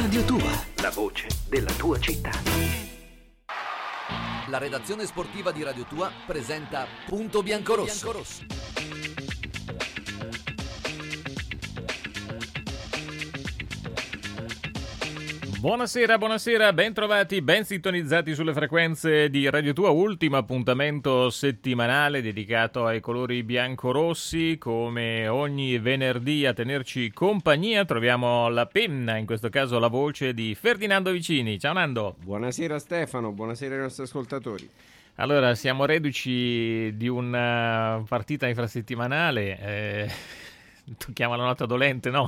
Radio Tua, la voce della tua città. La redazione sportiva di Radio Tua presenta Punto Biancorosso. Buonasera, ben trovati, ben sintonizzati sulle frequenze di Radio Tua, ultimo appuntamento settimanale dedicato ai colori biancorossi. Come ogni venerdì a tenerci compagnia troviamo la penna, in questo caso la voce di Ferdinando Vicini. Ciao Nando. Buonasera Stefano, buonasera ai nostri ascoltatori. Allora, siamo reduci di una partita infrasettimanale, tu chiama la nota dolente, no?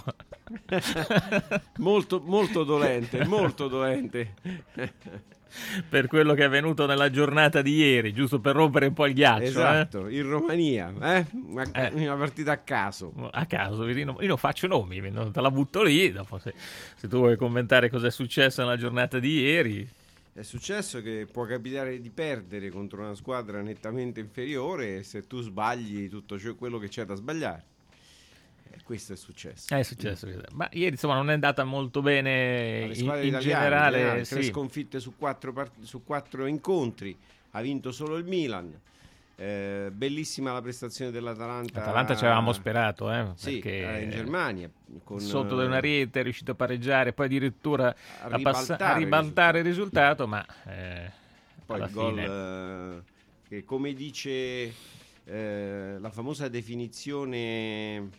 molto dolente. Per quello che è avvenuto nella giornata di ieri, giusto per rompere un po' il ghiaccio. Esatto, in Romania, una partita a caso. A caso, io non faccio nomi, te la butto lì, dopo se tu vuoi commentare cosa è successo nella giornata di ieri. È successo che può capitare di perdere contro una squadra nettamente inferiore se tu sbagli tutto quello che c'è da sbagliare. Questo è successo. Ma ieri insomma non è andata molto bene in generale. 3 sconfitte su 4 incontri, ha vinto solo il Milan. Bellissima la prestazione dell'Atalanta. L'Atalanta ci avevamo sperato, sì, perché in Germania sotto da una rete è riuscito a pareggiare, poi addirittura a ribaltare il risultato, ma poi il gol che, come dice la famosa definizione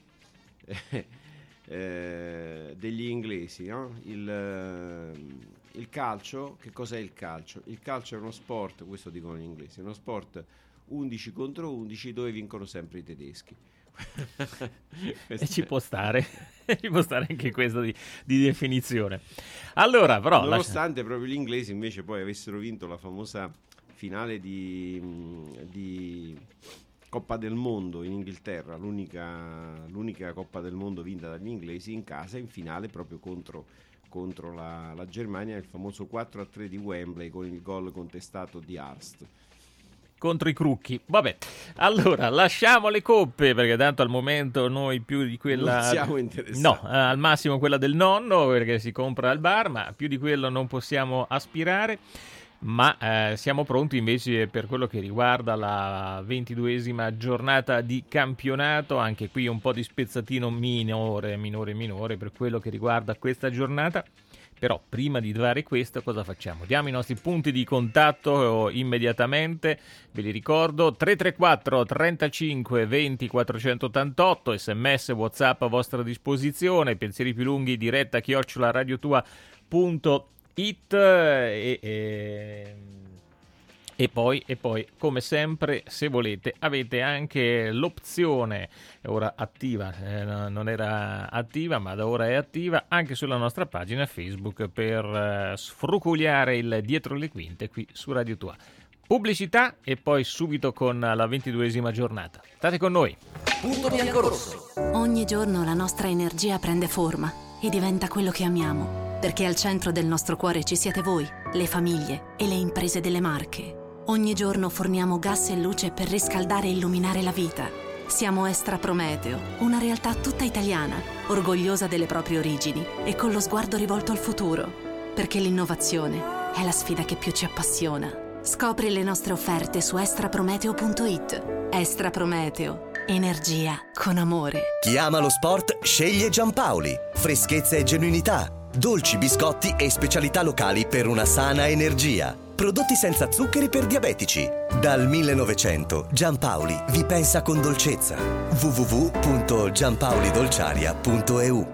degli inglesi, no? Il calcio, che cos'è il calcio? Il calcio è uno sport, questo dicono gli inglesi, è uno sport 11 contro 11 dove vincono sempre i tedeschi. E ci può stare anche questo di definizione. Allora, però, nonostante proprio gli inglesi invece poi avessero vinto la famosa finale di Coppa del Mondo in Inghilterra, l'unica Coppa del Mondo vinta dagli inglesi in casa, in finale proprio contro la Germania, il famoso 4-3 di Wembley con il gol contestato di Hurst. Contro i crucchi. Vabbè, allora lasciamo le coppe, perché tanto al momento noi più di quella non siamo interessati. No, al massimo quella del nonno, perché si compra al bar, ma più di quello non possiamo aspirare. Ma siamo pronti invece per quello che riguarda la 22esima giornata di campionato. Anche qui un po' di spezzatino minore per quello che riguarda questa giornata. Però prima di fare questo cosa facciamo? Diamo i nostri punti di contatto immediatamente, ve li ricordo: 334 35 20 488, sms, whatsapp a vostra disposizione, pensieri più lunghi diretta @radiotua.it. E poi come sempre, se volete, avete anche l'opzione ora attiva, non era attiva ma da ora è attiva anche sulla nostra pagina Facebook per sfruculiare il dietro le quinte qui su Radio Tua. Pubblicità e poi subito con la 22esima giornata. State con noi. Punto Biancorosso. Ogni giorno la nostra energia prende forma e diventa quello che amiamo, perché al centro del nostro cuore ci siete voi, le famiglie e le imprese delle Marche. Ogni giorno forniamo gas e luce per riscaldare e illuminare la vita. Siamo Estra Prometeo, una realtà tutta italiana, orgogliosa delle proprie origini e con lo sguardo rivolto al futuro, perché l'innovazione è la sfida che più ci appassiona. Scopri le nostre offerte su estraprometeo.it. Estra Prometeo, energia con amore. Chi ama lo sport sceglie Giampaoli. Freschezza e genuinità, dolci, biscotti e specialità locali per una sana energia. Prodotti senza zuccheri per diabetici. Dal 1900 Giampaoli vi pensa con dolcezza. www.giampaolidolciaria.eu.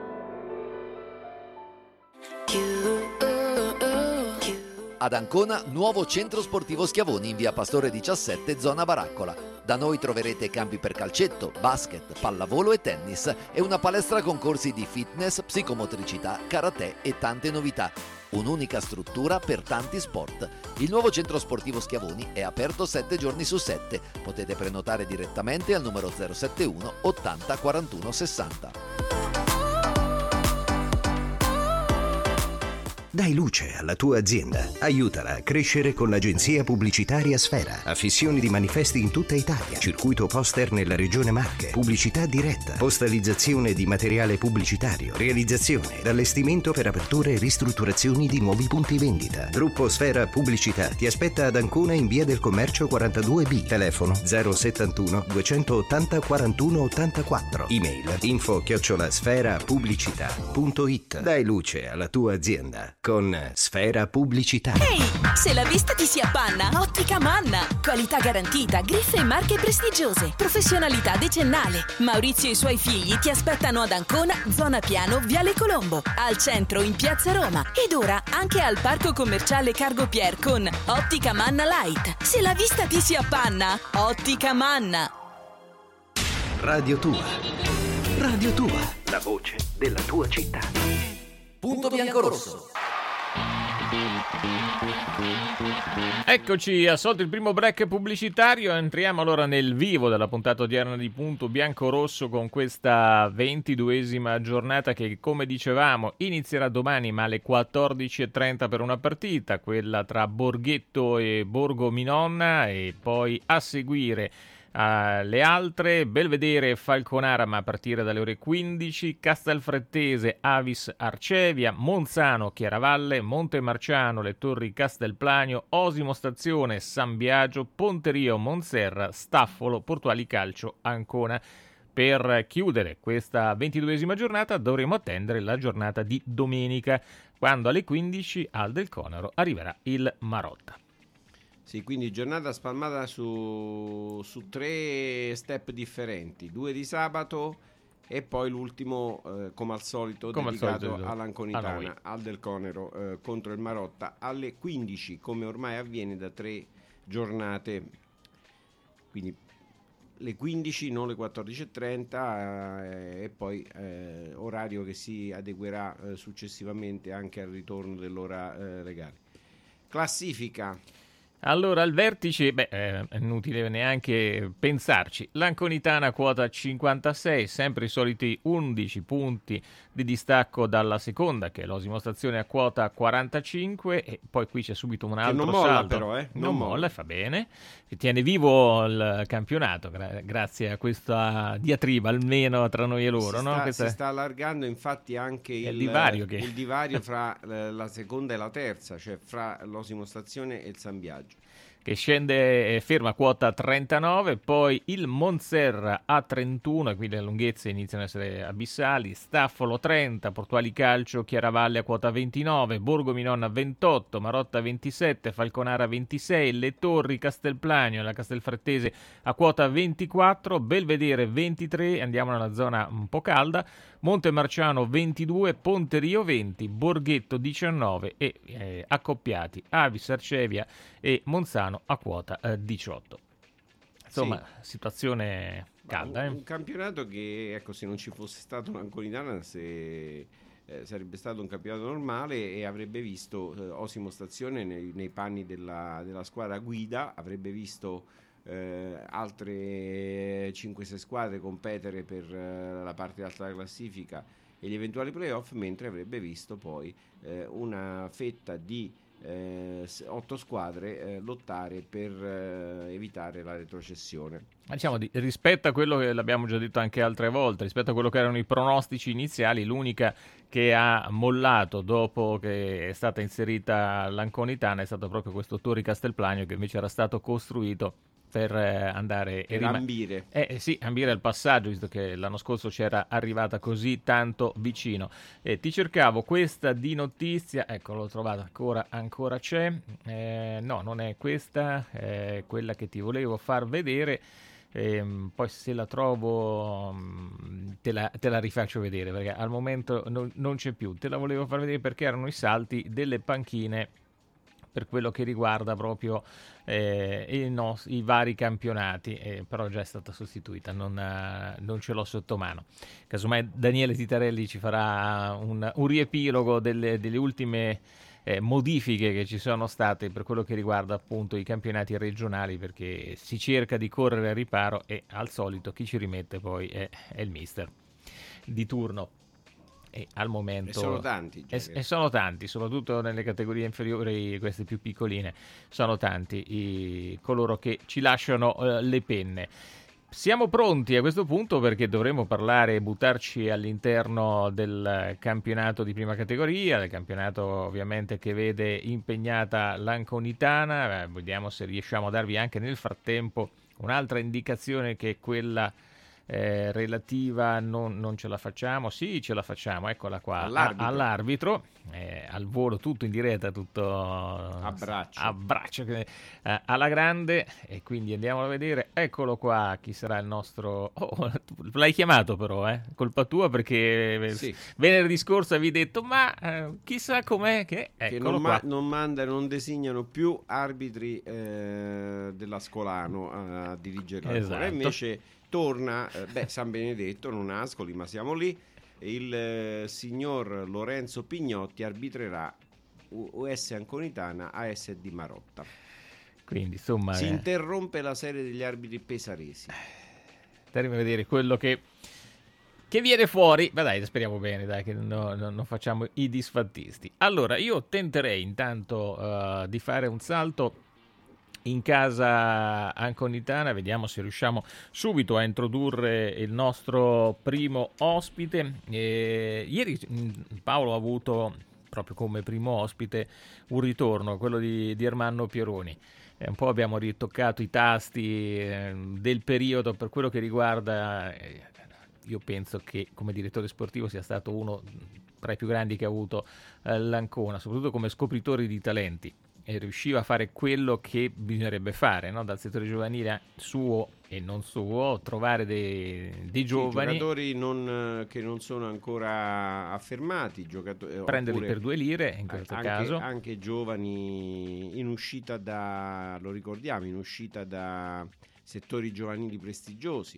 Ad Ancona, nuovo centro sportivo Schiavoni in via Pastore 17, zona Baraccola. Da noi troverete campi per calcetto, basket, pallavolo e tennis e una palestra con corsi di fitness, psicomotricità, karate e tante novità. Un'unica struttura per tanti sport. Il nuovo centro sportivo Schiavoni è aperto 7 giorni su 7. Potete prenotare direttamente al numero 071 80 41 60. Dai luce alla tua azienda. Aiutala a crescere con l'agenzia pubblicitaria Sfera. Affissioni di manifesti in tutta Italia. Circuito poster nella regione Marche. Pubblicità diretta. Postalizzazione di materiale pubblicitario. Realizzazione ed allestimento per aperture e ristrutturazioni di nuovi punti vendita. Gruppo Sfera Pubblicità ti aspetta ad Ancona in via del Commercio 42B. Telefono 071 280 41 84. Email info@sferapubblicità.it. Dai luce alla tua azienda con Sfera Pubblicità. Ehi, se la vista ti si appanna, Ottica Manna. Qualità garantita, griffe e marche prestigiose, professionalità decennale. Maurizio e i suoi figli ti aspettano ad Ancona, zona Piano, Viale Colombo, al centro in Piazza Roma ed ora anche al parco commerciale Cargo Pier con Ottica Manna Light. Se la vista ti si appanna, Ottica Manna. Radio Tua. Radio Tua. La voce della tua città. Punto biancorosso. Eccoci, assolto il primo break pubblicitario, entriamo allora nel vivo della puntata odierna di Punto Biancorosso con questa 22esima giornata che, come dicevamo, inizierà domani ma alle 14:30 per una partita, quella tra Borghetto e Borgo Minonna, e poi a seguire le altre, Belvedere e Falconara ma a partire dalle ore 15, Castelfrattese, Avis Arcevia, Monzano, Chiaravalle, Montemarciano, Le Torri, Castelplanio, Osimo Stazione, San Biagio, Ponterio, Monserra, Staffolo, Portuali Calcio, Ancona. Per chiudere questa 22esima giornata dovremo attendere la giornata di domenica, quando alle 15 al Del Conero arriverà il Marotta. Sì, quindi giornata spalmata su 3 step differenti, 2 di sabato e poi l'ultimo, come al solito, dedicato all'Anconitana, al Del Conero contro il Marotta alle 15, come ormai avviene da 3 giornate. Quindi le 15, non le 14:30, e poi orario che si adeguerà successivamente anche al ritorno dell'ora legale. Classifica. Allora, al vertice, è inutile neanche pensarci. L'Anconitana quota 56, sempre i soliti 11 punti di distacco dalla seconda, che è l'Osimo Stazione a quota 45, e poi qui c'è subito un altro non molla salto. però, Non molla, fa bene. E tiene vivo il campionato, grazie a questa diatriba, almeno tra noi e loro. Si sta allargando infatti anche il divario fra la seconda e la terza, cioè fra l'Osimo Stazione e il San Biagio, che scende ferma a quota 39, poi il Monserra a 31, e qui le lunghezze iniziano ad essere abissali, Staffolo 30, Portuali Calcio, Chiaravalle a quota 29, Borgo Minonna 28, Marotta 27, Falconara 26, Le Torri, Castelplanio e la Castelfrattese a quota 24, Belvedere 23, andiamo nella zona un po' calda, Montemarciano 22, Ponterio 20, Borghetto 19 e accoppiati Avis Arcevia e Monzano a quota 18. Insomma, sì, situazione calda. Un campionato che, ecco, se non ci fosse stato un'Anconitana, sarebbe stato un campionato normale e avrebbe visto Osimo Stazione nei panni della squadra guida, avrebbe visto altre 5-6 squadre competere per la parte alta della classifica e gli eventuali playoff, mentre avrebbe visto poi una fetta di 8 squadre lottare per evitare la retrocessione. Diciamo, rispetto a quello che l'abbiamo già detto anche altre volte, rispetto a quello che erano i pronostici iniziali, l'unica che ha mollato dopo che è stata inserita l'Anconitana è stato proprio questo Torri Castelplanio, che invece era stato costruito per andare per ambire. Sì, ambire il passaggio, visto che l'anno scorso c'era arrivata così tanto vicino. Ti cercavo questa di notizia, ecco, l'ho trovata, ancora c'è. No, non è questa, è quella che ti volevo far vedere. Poi se la trovo te la rifaccio vedere, perché al momento non c'è più. Te la volevo far vedere perché erano i salti delle panchine per quello che riguarda proprio i vari campionati, però già è stata sostituita, non ce l'ho sotto mano. Casomai Daniele Titarelli ci farà un riepilogo delle ultime modifiche che ci sono state per quello che riguarda appunto i campionati regionali, perché si cerca di correre al riparo e al solito chi ci rimette poi è il mister di turno. e al momento... E sono tanti. E sono tanti, soprattutto nelle categorie inferiori, queste più piccoline, sono tanti coloro che ci lasciano le penne. Siamo pronti a questo punto perché dovremo parlare e buttarci all'interno del campionato di prima categoria, del campionato ovviamente che vede impegnata l'Anconitana. Vediamo se riusciamo a darvi anche nel frattempo un'altra indicazione, che è quella relativa, non ce la facciamo, sì ce la facciamo, eccola qua, all'arbitro, al volo, tutto in diretta, tutto a braccio alla grande, e quindi andiamo a vedere, eccolo qua, chi sarà il nostro... l'hai chiamato però, colpa tua, perché sì. Venerdì scorso avevi detto ma chissà com'è che non mandano, non designano più arbitri dell'Ascolano a dirigere, esatto. E invece torna San Benedetto, non Ascoli, ma siamo lì. Il signor Lorenzo Pignotti arbitrerà US Anconitana ASD Marotta. Quindi insomma si interrompe la serie degli arbitri pesaresi. Staremo a vedere quello che viene fuori. Ma dai, speriamo bene, dai, che non facciamo i disfattisti. Allora, io tenterei intanto di fare un salto in casa anconitana, vediamo se riusciamo subito a introdurre il nostro primo ospite. Ieri Paolo ha avuto proprio come primo ospite un ritorno, quello di Ermanno Pieroni. Un po' abbiamo ritoccato i tasti del periodo per quello che riguarda, io penso che come direttore sportivo sia stato uno tra i più grandi che ha avuto l'Ancona, soprattutto come scopritore di talenti. E riusciva a fare quello che bisognerebbe fare, no? Dal settore giovanile suo e non suo, trovare dei giovani, giocatori che non sono ancora affermati, prenderli per 2 lire in questo caso, anche giovani in uscita lo ricordiamo, in uscita da settori giovanili prestigiosi,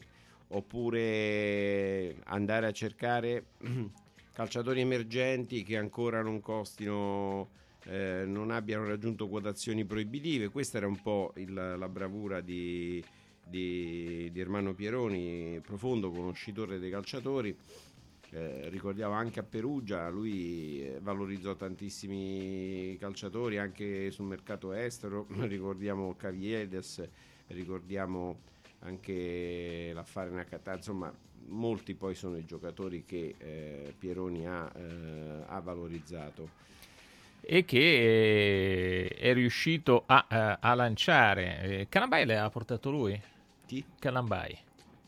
oppure andare a cercare calciatori emergenti che ancora non costino, non abbiano raggiunto quotazioni proibitive. Questa era un po' la bravura di Ermanno Pieroni, profondo conoscitore dei calciatori. Ricordiamo anche a Perugia, lui valorizzò tantissimi calciatori anche sul mercato estero. Ricordiamo Caviedes, ricordiamo anche l'affare Nakata, insomma molti poi sono i giocatori che Pieroni ha valorizzato e che è riuscito a lanciare. Calambai l'ha portato lui? Chi? Calambai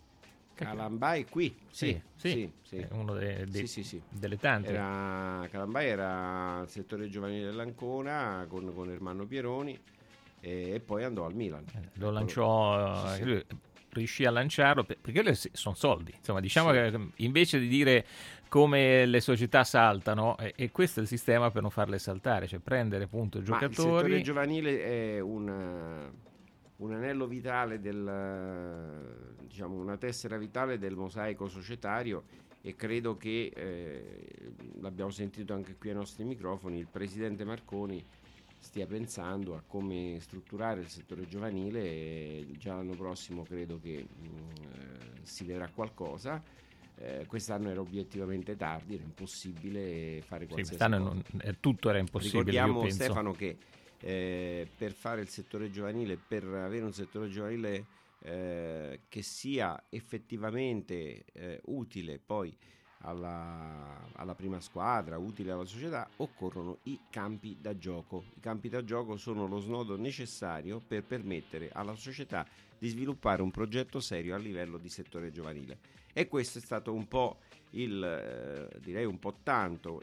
qui? Sì. È uno delle tante. Calambai era il settore giovanile dell'Ancona con Ermanno Pieroni e poi andò al Milan. Lo lanciò, lui riuscì a lanciarlo perché sono soldi, insomma, diciamo che invece di dire come le società saltano, e questo è il sistema per non farle saltare, cioè prendere appunto giocatori. Il settore giovanile è un anello vitale diciamo una tessera vitale del mosaico societario, e credo che l'abbiamo sentito anche qui ai nostri microfoni, il presidente Marconi stia pensando a come strutturare il settore giovanile, e già l'anno prossimo credo che si vedrà qualcosa. Quest'anno era obiettivamente tardi, era impossibile fare qualsiasi cosa. Tutto era impossibile. Ricordiamo, io penso, Stefano, che per fare il settore giovanile, per avere un settore giovanile che sia effettivamente utile poi alla prima squadra, utile alla società, occorrono i campi da gioco. I campi da gioco sono lo snodo necessario per permettere alla società di sviluppare un progetto serio a livello di settore giovanile, e questo è stato un po' direi un po' tanto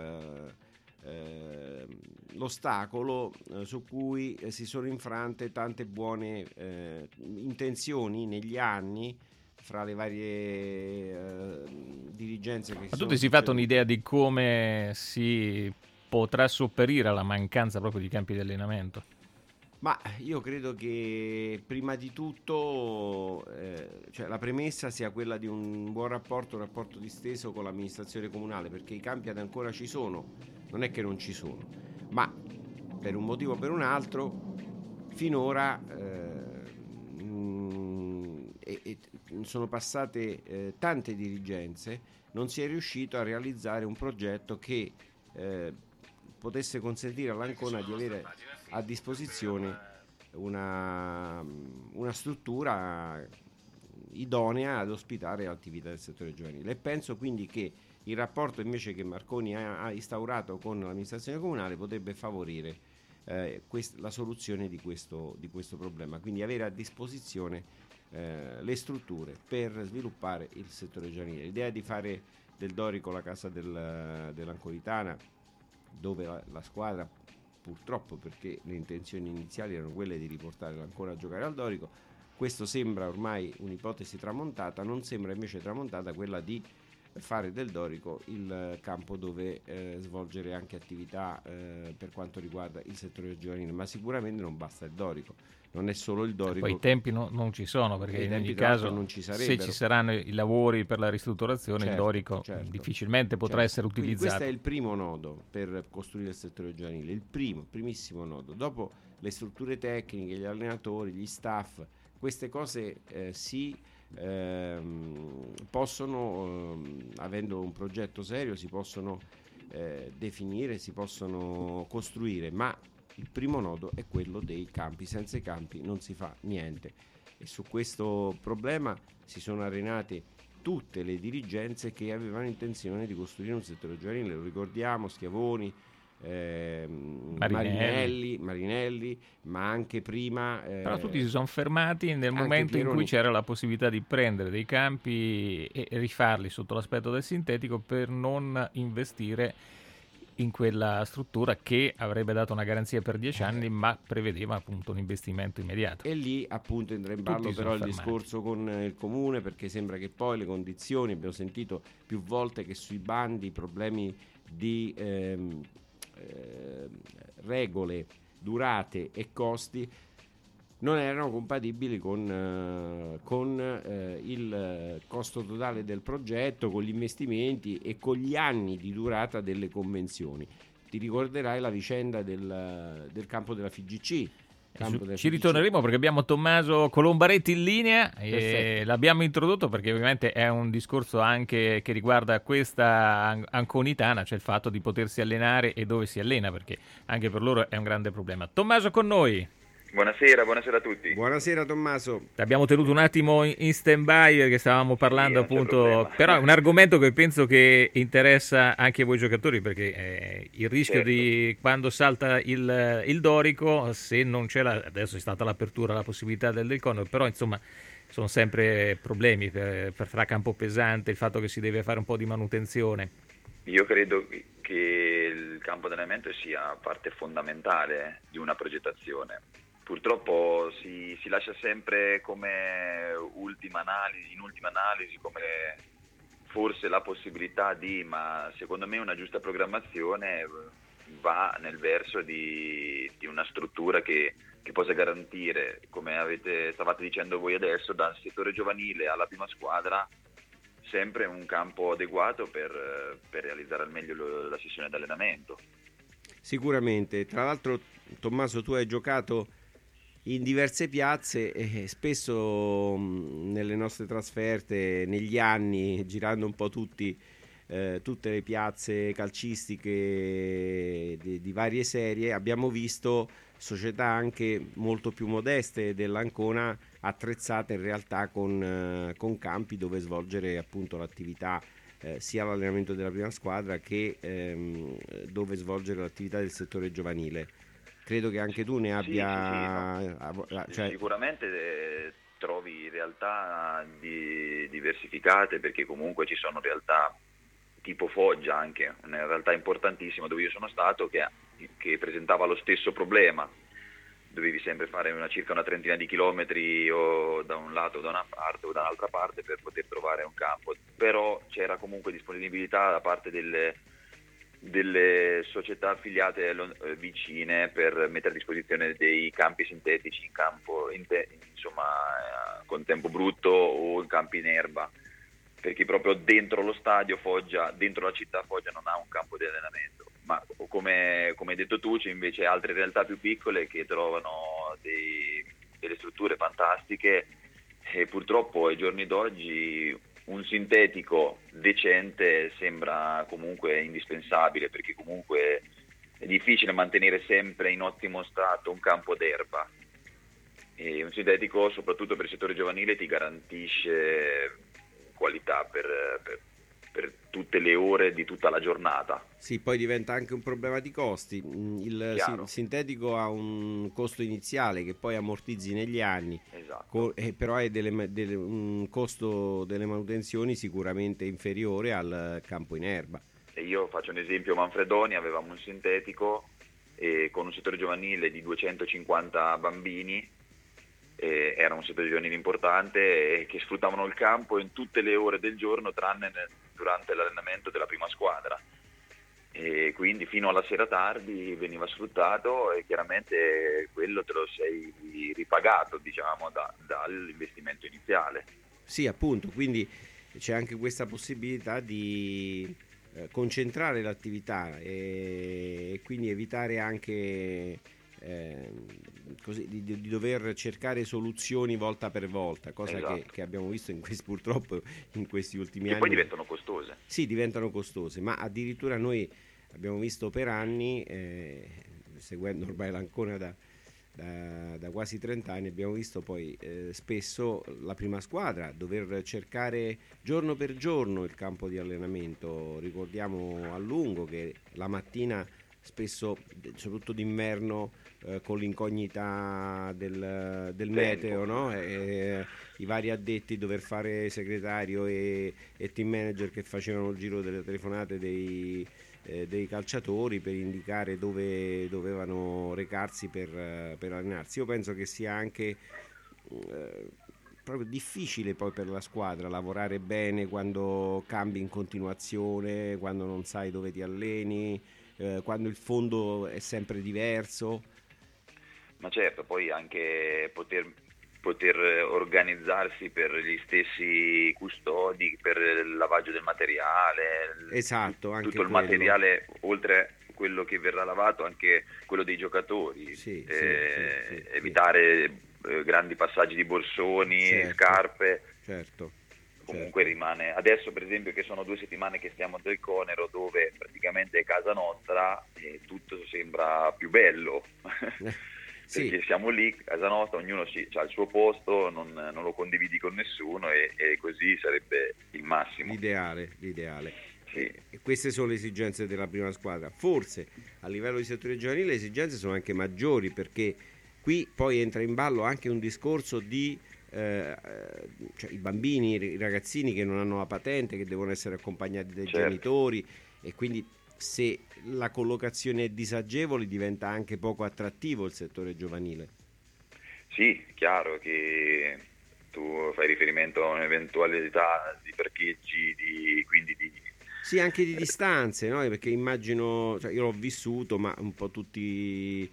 l'ostacolo su cui si sono infrante tante buone intenzioni negli anni fra le varie dirigenze che ma tu ti sei fatto un'idea di come si potrà sopperire alla mancanza proprio di campi di allenamento? Ma io credo che prima di tutto cioè la premessa sia quella di un buon rapporto, un rapporto disteso con l'amministrazione comunale, perché i campi ancora ci sono, non è che non ci sono, ma per un motivo o per un altro finora sono passate tante dirigenze, non si è riuscito a realizzare un progetto che potesse consentire all'Ancona di avere a disposizione una struttura idonea ad ospitare l'attività del settore giovanile, e penso quindi che il rapporto invece che Marconi ha instaurato con l'amministrazione comunale potrebbe favorire la soluzione di questo problema, quindi avere a disposizione le strutture per sviluppare il settore giovanile. L'idea di fare del Dorico la casa dell'Ancoritana, dove la squadra, purtroppo, perché le intenzioni iniziali erano quelle di riportare l'Ancona a giocare al Dorico, questo sembra ormai un'ipotesi tramontata. Non sembra invece tramontata quella di fare del Dorico il campo dove svolgere anche attività per quanto riguarda il settore giovanile, ma sicuramente non basta il Dorico, non è solo il Dorico. Poi i tempi non ci sono, perché in ogni caso non ci se ci saranno i lavori per la ristrutturazione, certo, il Dorico difficilmente potrà essere utilizzato. Quindi questo è il primo nodo per costruire il settore giovanile, il primissimo nodo. Dopo le strutture tecniche, gli allenatori, gli staff, queste cose possono, avendo un progetto serio, si possono definire, si possono costruire, ma il primo nodo è quello dei campi. Senza i campi non si fa niente, e su questo problema si sono arenate tutte le dirigenze che avevano intenzione di costruire un settore giovanile. Lo ricordiamo, Schiavoni, Marinelli, ma anche prima però tutti si sono fermati nel momento Pieroni, in cui c'era la possibilità di prendere dei campi e rifarli sotto l'aspetto del sintetico, per non investire in quella struttura che avrebbe dato una garanzia per 10 anni, ma prevedeva appunto un investimento immediato. E lì appunto entra in ballo però il discorso con il comune, perché sembra che poi le condizioni, abbiamo sentito più volte che sui bandi problemi di regole, durate e costi non erano compatibili con il costo totale del progetto, con gli investimenti e con gli anni di durata delle convenzioni. Ti ricorderai la vicenda del campo della FIGC. Ci ritorneremo perché abbiamo Tommaso Colombaretti in linea e l'abbiamo introdotto perché ovviamente è un discorso anche che riguarda questa anconitana, cioè il fatto di potersi allenare e dove si allena, perché anche per loro è un grande problema. Tommaso con noi. Buonasera a tutti. Buonasera Tommaso. Ti abbiamo tenuto un attimo in stand-by perché stavamo parlando appunto, però è un argomento che penso che interessa anche voi giocatori, perché il rischio di quando salta il Dorico, se non c'è adesso è stata l'apertura, la possibilità del Conor, però insomma sono sempre problemi per fra Campopesante, il fatto che si deve fare un po' di manutenzione. Io credo che il campo d'allenamento sia parte fondamentale di una progettazione. Purtroppo si lascia sempre come in ultima analisi, come forse la possibilità ma secondo me una giusta programmazione va nel verso di una struttura che possa garantire, come stavate dicendo voi adesso, dal settore giovanile alla prima squadra, sempre un campo adeguato per realizzare al meglio la sessione di allenamento. Sicuramente. Tra l'altro, Tommaso, tu hai giocato in diverse piazze e spesso nelle nostre trasferte negli anni, girando un po' tutte le piazze calcistiche di varie serie, abbiamo visto società anche molto più modeste dell'Ancona attrezzate in realtà con campi dove svolgere appunto l'attività, sia l'allenamento della prima squadra che dove svolgere l'attività del settore giovanile. Credo che anche tu ne abbia... Sì. Sicuramente trovi realtà diversificate, perché comunque ci sono realtà tipo Foggia, anche una realtà importantissima dove io sono stato, che presentava lo stesso problema. Dovevi sempre fare circa una trentina di chilometri o da un lato, da una parte o da un'altra parte per poter trovare un campo, però c'era comunque disponibilità da parte delle società affiliate vicine per mettere a disposizione dei campi sintetici in campo, con tempo brutto o in campi in erba, perché proprio dentro lo stadio Foggia, dentro la città Foggia, non ha un campo di allenamento. Ma come hai detto tu, c'è invece altre realtà più piccole che trovano delle strutture fantastiche E purtroppo ai giorni d'oggi un sintetico decente sembra comunque indispensabile, perché comunque è difficile mantenere sempre in ottimo stato un campo d'erba, e un sintetico soprattutto per il settore giovanile ti garantisce qualità per tutte le ore di tutta la giornata. Sì, poi diventa anche un problema di costi. Il sintetico ha un costo iniziale che poi ammortizzi negli anni, esatto. Però hai un costo delle manutenzioni sicuramente inferiore al campo in erba. E io faccio un esempio: Manfredoni avevamo un sintetico con un settore giovanile di 250 bambini, era un settore giovanile importante che sfruttavano il campo in tutte le ore del giorno tranne durante l'allenamento della prima squadra, e quindi fino alla sera tardi veniva sfruttato, e chiaramente quello te lo sei ripagato, diciamo, dall'investimento iniziale. Sì, appunto, quindi c'è anche questa possibilità di concentrare l'attività e quindi evitare anche così, di dover cercare soluzioni volta per volta, cosa esatto. che abbiamo visto purtroppo in questi ultimi anni. E poi diventano costose. Sì, diventano costose, ma addirittura noi abbiamo visto per anni, seguendo ormai l'Ancona da quasi 30 anni, abbiamo visto poi spesso la prima squadra dover cercare giorno per giorno il campo di allenamento. Ricordiamo a lungo che la mattina spesso, soprattutto d'inverno, con l'incognita del meteo, no? I vari addetti dover fare segretario e team manager che facevano il giro delle telefonate dei calciatori per indicare dove dovevano recarsi per allenarsi. Io penso che sia anche proprio difficile poi per la squadra lavorare bene quando cambi in continuazione, quando non sai dove ti alleni, quando il fondo è sempre diverso. Ma certo, poi anche poter organizzarsi per gli stessi custodi, per il lavaggio del materiale, esatto, anche tutto il materiale, oltre a quello che verrà lavato, anche quello dei giocatori, evitare grandi passaggi di borsoni, certo, scarpe. Certo. Comunque rimane, adesso per esempio che sono 2 settimane che stiamo a Del Conero, dove praticamente è casa nostra e tutto sembra più bello. Perché siamo lì, casa nostra, ognuno ha il suo posto, non lo condividi con nessuno, e così sarebbe il massimo. L'ideale. Sì. E queste sono le esigenze della prima squadra. Forse a livello di settore giovanile le esigenze sono anche maggiori, perché qui poi entra in ballo anche un discorso di cioè i bambini, i ragazzini che non hanno la patente, che devono essere accompagnati dai genitori, e quindi se la collocazione è disagevole diventa anche poco attrattivo il settore giovanile. Sì, chiaro che tu fai riferimento a un'eventualità di parcheggi, sì, anche di distanze, no? Perché immagino, cioè io l'ho vissuto, ma un po' tutti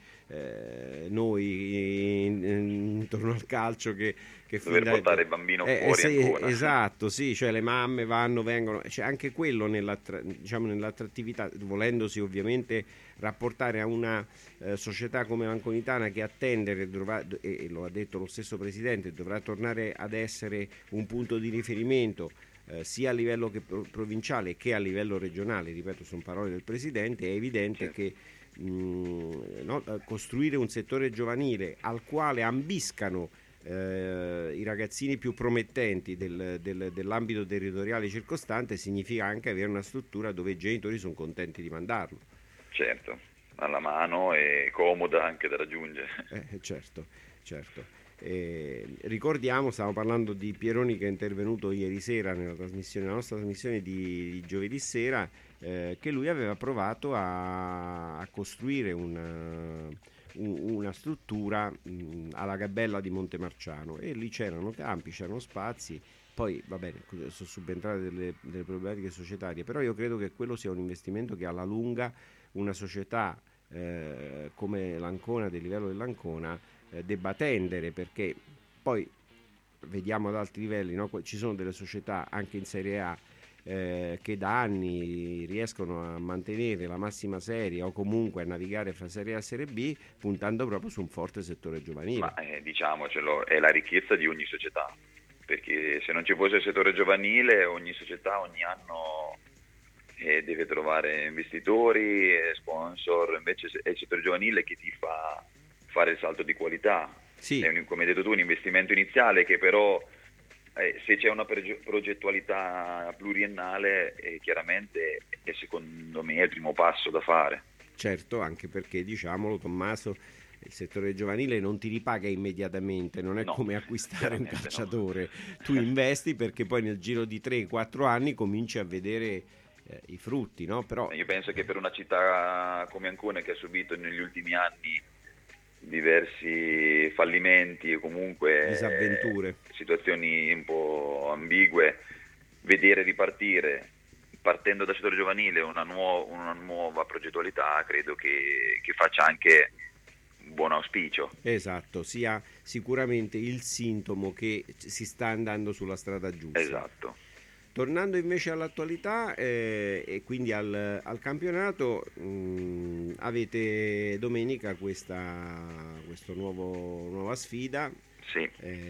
noi intorno al calcio che dover portare il bambino fuori ancora. Esatto, sì, cioè le mamme vengono, c'è anche quello nell'attrattività, volendosi ovviamente rapportare a una società come l'Anconitana, che attendere e lo ha detto lo stesso presidente, dovrà tornare ad essere un punto di riferimento sia a livello provinciale che a livello regionale. Ripeto, sono parole del presidente. È evidente che costruire un settore giovanile al quale ambiscano i ragazzini più promettenti dell'ambito territoriale circostante significa anche avere una struttura dove i genitori sono contenti di mandarlo. Certo, alla mano e comoda anche da raggiungere. Certo. Ricordiamo, stiamo parlando di Pieroni, che è intervenuto ieri sera nella nostra trasmissione di giovedì sera, che lui aveva provato a costruire una struttura alla Gabella di Montemarciano, e lì c'erano campi, c'erano spazi. Poi va bene, sono subentrate delle problematiche societarie, però io credo che quello sia un investimento che alla lunga una società come l'Ancona, del livello dell'Ancona, debba tendere, perché poi vediamo ad altri livelli, no? Ci sono delle società anche in Serie A che da anni riescono a mantenere la massima serie o comunque a navigare fra Serie A e Serie B, puntando proprio su un forte settore giovanile. Ma diciamocelo, è la ricchezza di ogni società. perché se non ci fosse il settore giovanile, ogni società ogni anno deve trovare investitori e sponsor, invece è il settore giovanile che ti fa fare il salto di qualità. Sì. È come hai detto tu, un investimento iniziale che però se c'è una progettualità pluriennale chiaramente è secondo me il primo passo da fare. Certo, anche perché, diciamolo Tommaso, il settore giovanile non ti ripaga immediatamente, non è come acquistare un calciatore. No. Tu investi perché poi nel giro di 3-4 anni cominci a vedere i frutti, no? Però io penso che per una città come Ancona, che ha subito negli ultimi anni diversi fallimenti e comunque disavventure, situazioni un po' ambigue, vedere ripartire partendo dal settore giovanile una nuova progettualità credo che faccia anche buon auspicio. Esatto, sia sicuramente il sintomo che si sta andando sulla strada giusta. Esatto. Tornando invece all'attualità e quindi al campionato, avete domenica questa nuova sfida. Sì.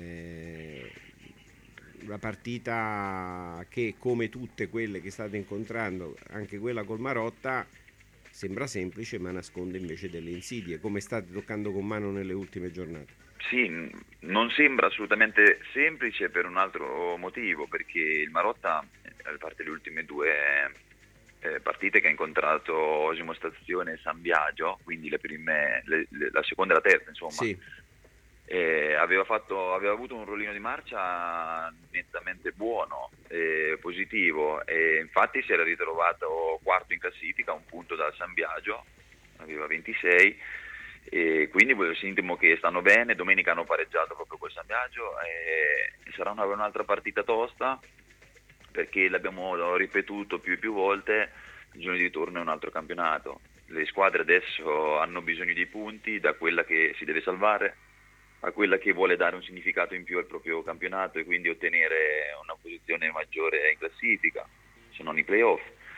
Una partita che, come tutte quelle che state incontrando, anche quella col Marotta, sembra semplice ma nasconde invece delle insidie, come state toccando con mano nelle ultime giornate. Sì, non sembra assolutamente semplice per un altro motivo, perché il Marotta, a parte le ultime due partite che ha incontrato Osimo Stazione e San Biagio, quindi la seconda e la terza, insomma, sì. Aveva avuto un rollino di marcia nettamente buono, positivo, e infatti si era ritrovato quarto in classifica, un punto dal San Biagio, aveva 26, e quindi sentiamo che stanno bene. Domenica hanno pareggiato proprio col San Biagio e sarà un'altra partita tosta, perché l'abbiamo ripetuto più e più volte, il giorno di ritorno è un altro campionato. Le squadre adesso hanno bisogno di punti, da quella che si deve salvare a quella che vuole dare un significato in più al proprio campionato e quindi ottenere una posizione maggiore in classifica, se non i playoff.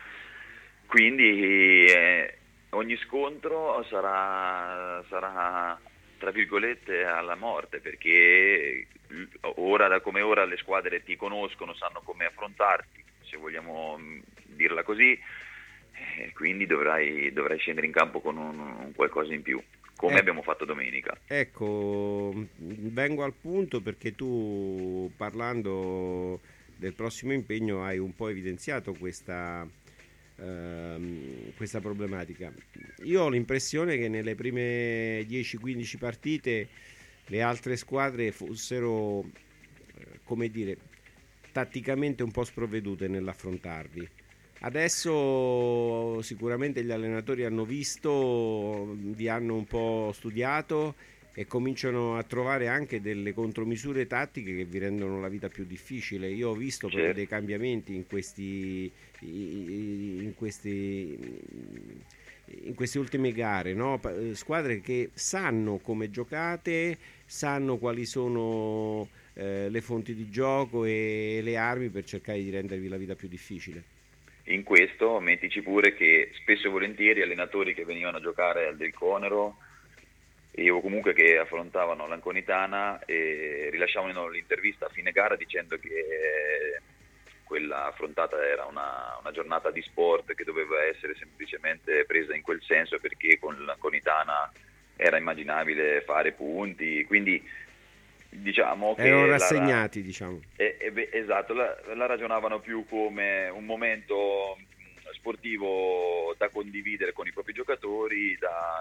Quindi ogni scontro sarà tra virgolette alla morte, perché ora come ora le squadre ti conoscono, sanno come affrontarti, se vogliamo dirla così, quindi dovrai scendere in campo con un qualcosa in più, come abbiamo fatto domenica. Ecco, vengo al punto, perché tu, parlando del prossimo impegno, hai un po' evidenziato questa problematica. Io ho l'impressione che nelle prime 10-15 partite le altre squadre fossero, come dire, tatticamente un po' sprovvedute nell'affrontarvi. Adesso sicuramente gli allenatori hanno visto, vi hanno un po' studiato e cominciano a trovare anche delle contromisure tattiche che vi rendono la vita più difficile. Io ho visto proprio dei cambiamenti in queste ultime gare, no? Squadre che sanno come giocate, sanno quali sono le fonti di gioco e le armi per cercare di rendervi la vita più difficile. In questo mettici pure che spesso e volentieri allenatori che venivano a giocare al Del Conero o comunque che affrontavano l'Anconitana rilasciavano l'intervista a fine gara dicendo che quella affrontata era una giornata di sport che doveva essere semplicemente presa in quel senso, perché con l'Anconitana era immaginabile fare punti, quindi diciamo che erano rassegnati, esatto, la ragionavano più come un momento sportivo da condividere con i propri giocatori,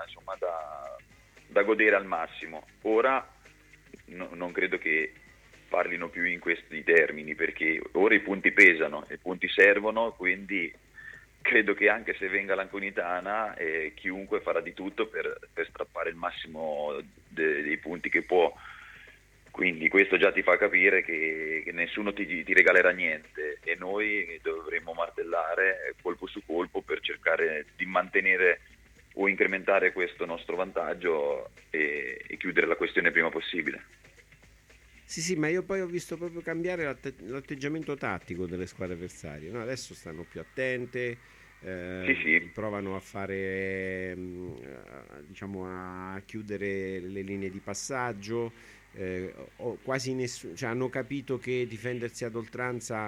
da godere al massimo. Ora non credo che parlino più in questi termini, perché ora i punti pesano, i punti servono, quindi credo che anche se venga l'Anconitana chiunque farà di tutto per strappare il massimo dei punti che può. Quindi questo già ti fa capire che nessuno ti regalerà niente e noi dovremmo martellare colpo su colpo per cercare di mantenere o incrementare questo nostro vantaggio e chiudere la questione il prima possibile. Sì, ma io poi ho visto proprio cambiare l'atteggiamento tattico delle squadre avversarie, no? Adesso stanno più attente, sì. provano a fare, a chiudere le linee di passaggio, cioè hanno capito che difendersi ad oltranza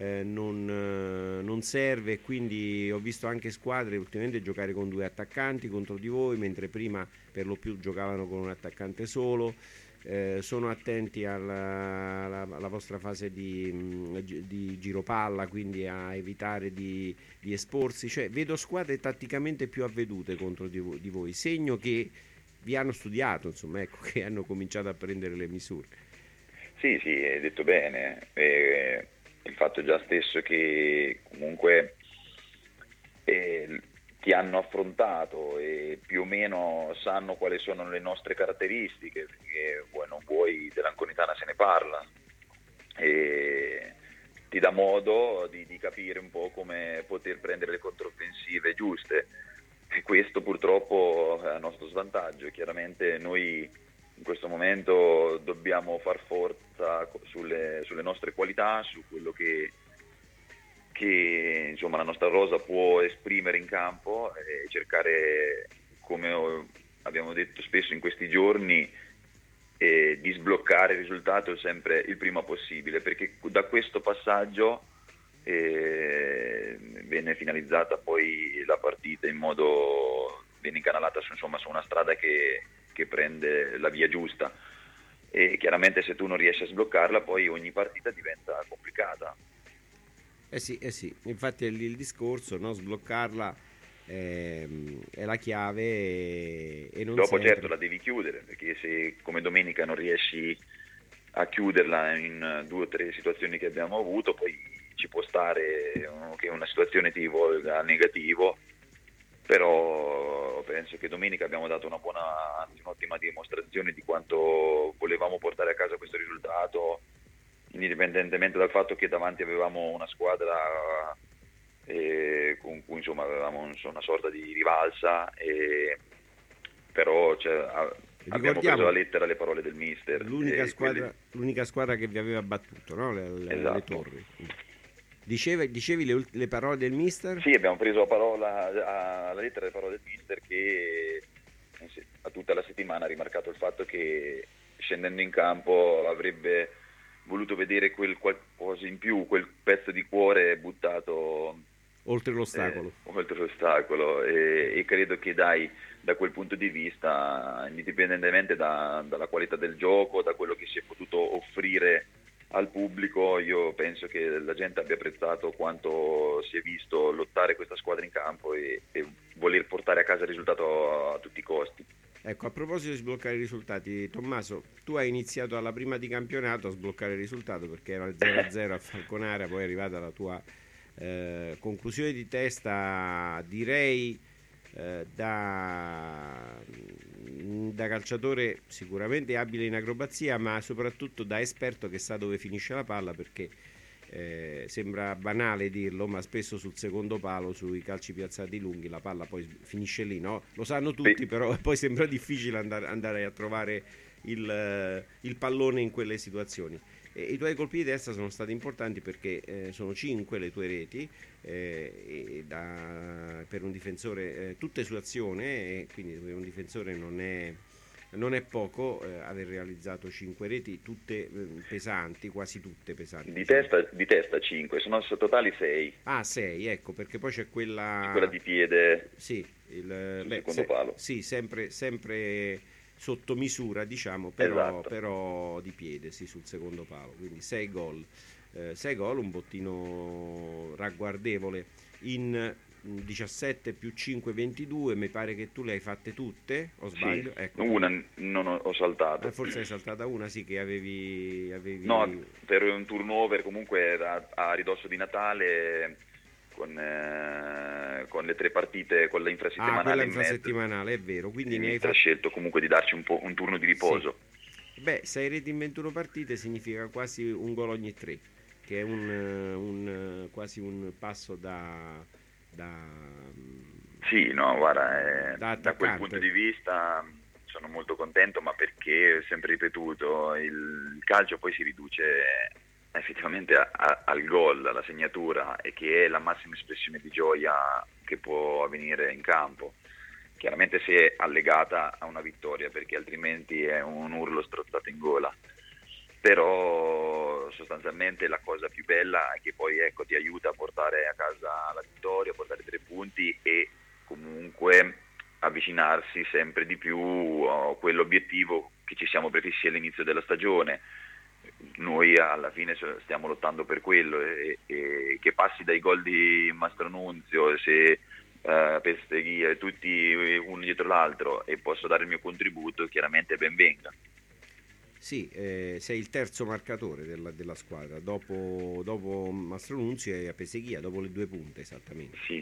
non serve, e quindi ho visto anche squadre ultimamente giocare con 2 attaccanti contro di voi, mentre prima per lo più giocavano con un attaccante solo. Sono attenti alla vostra fase di giropalla, quindi a evitare di esporsi, cioè vedo squadre tatticamente più avvedute contro di voi, segno che vi hanno studiato, insomma, ecco, che hanno cominciato a prendere le misure. Sì, hai detto bene. Il fatto già stesso che comunque ti hanno affrontato e più o meno sanno quali sono le nostre caratteristiche, perché vuoi non vuoi dell'Anconitana se ne parla, e ti dà modo di capire un po' come poter prendere le controffensive giuste, e questo purtroppo è a nostro svantaggio. Chiaramente noi in questo momento dobbiamo far forza sulle nostre qualità, su quello che insomma la nostra rosa può esprimere in campo, e cercare, come abbiamo detto spesso in questi giorni, di sbloccare il risultato sempre il prima possibile, perché da questo passaggio viene finalizzata poi la partita viene incanalata su una strada che prende la via giusta, e chiaramente se tu non riesci a sbloccarla poi ogni partita diventa complicata. Sì, infatti è lì il discorso, no? Sbloccarla è la chiave, e non dopo sempre... certo la devi chiudere, perché se come domenica non riesci a chiuderla in 2 o 3 situazioni che abbiamo avuto, poi ci può stare che una situazione ti volga a negativo, però penso che domenica abbiamo dato un'ottima dimostrazione di quanto volevamo portare a casa questo risultato, indipendentemente dal fatto che davanti avevamo una squadra con cui insomma avevamo una sorta di rivalsa, però abbiamo preso la lettera alle parole del mister. L'unica squadra che vi aveva battuto, no? Esatto. Le Torri. Dicevi le parole del mister? Sì, abbiamo preso la lettera alle parole del mister, che a tutta la settimana ha rimarcato il fatto che scendendo in campo avrebbe voluto vedere quel qualcosa in più, quel pezzo di cuore buttato oltre l'ostacolo. E credo che da quel punto di vista, indipendentemente dalla qualità del gioco, da quello che si è potuto offrire al pubblico, io penso che la gente abbia apprezzato quanto si è visto lottare questa squadra in campo e voler portare a casa il risultato a tutti i costi. Ecco, a proposito di sbloccare i risultati, Tommaso, tu hai iniziato alla prima di campionato a sbloccare il risultato, perché era 0-0 a Falconara, poi è arrivata la tua conclusione di testa, direi da calciatore sicuramente abile in acrobazia, ma soprattutto da esperto che sa dove finisce la palla, perché sembra banale dirlo, ma spesso sul secondo palo, sui calci piazzati lunghi, la palla poi finisce lì, no? Lo sanno tutti, però poi sembra difficile andare a trovare il pallone in quelle situazioni. I tuoi colpi di testa sono stati importanti, perché sono 5 le tue reti, per un difensore, tutte su azione, e quindi per un difensore non è poco aver realizzato 5 reti, tutte pesanti, quasi tutte pesanti. Di testa 5, sono totali 6. Ah, 6, ecco, perché poi c'è quella di piede. Sì, secondo palo. Sì, sempre sotto misura, diciamo, esatto. però di piede, sì, sul secondo palo. Quindi 6 gol. 6 gol, un bottino ragguardevole. In 17 più 5, 22, mi pare che tu le hai fatte tutte, o sbaglio? Sì, ecco. Una non ho saltato. Forse hai saltata una, sì, che avevi... No, per un turnover comunque a ridosso di Natale, con le 3 partite, con la infrasettimanale. Quella infrasettimanale, è vero. Quindi ne hai scelto comunque di darci un turno di riposo. Sì. Beh, 6 reti in 21 partite significa quasi un gol ogni 3, che è quasi un passo da sì, no, guarda, da quel punto di vista sono molto contento, ma perché ho sempre ripetuto, il calcio poi si riduce effettivamente al gol, alla segnatura, e che è la massima espressione di gioia che può avvenire in campo. chiaramente se allegata a una vittoria, perché altrimenti è un urlo strozzato in gola. Però sostanzialmente la cosa più bella è che poi ecco, ti aiuta a portare a casa la vittoria, a portare 3 punti e comunque avvicinarsi sempre di più a quell'obiettivo che ci siamo prefissi all'inizio della stagione. Noi alla fine stiamo lottando per quello e che passi dai gol di Mastronunzio, se Pesteghi, tutti uno dietro l'altro, e posso dare il mio contributo, chiaramente ben venga. Sì, sei il terzo marcatore della squadra, dopo Mastronunzio e Peseghia, dopo le 2 punte esattamente. Sì.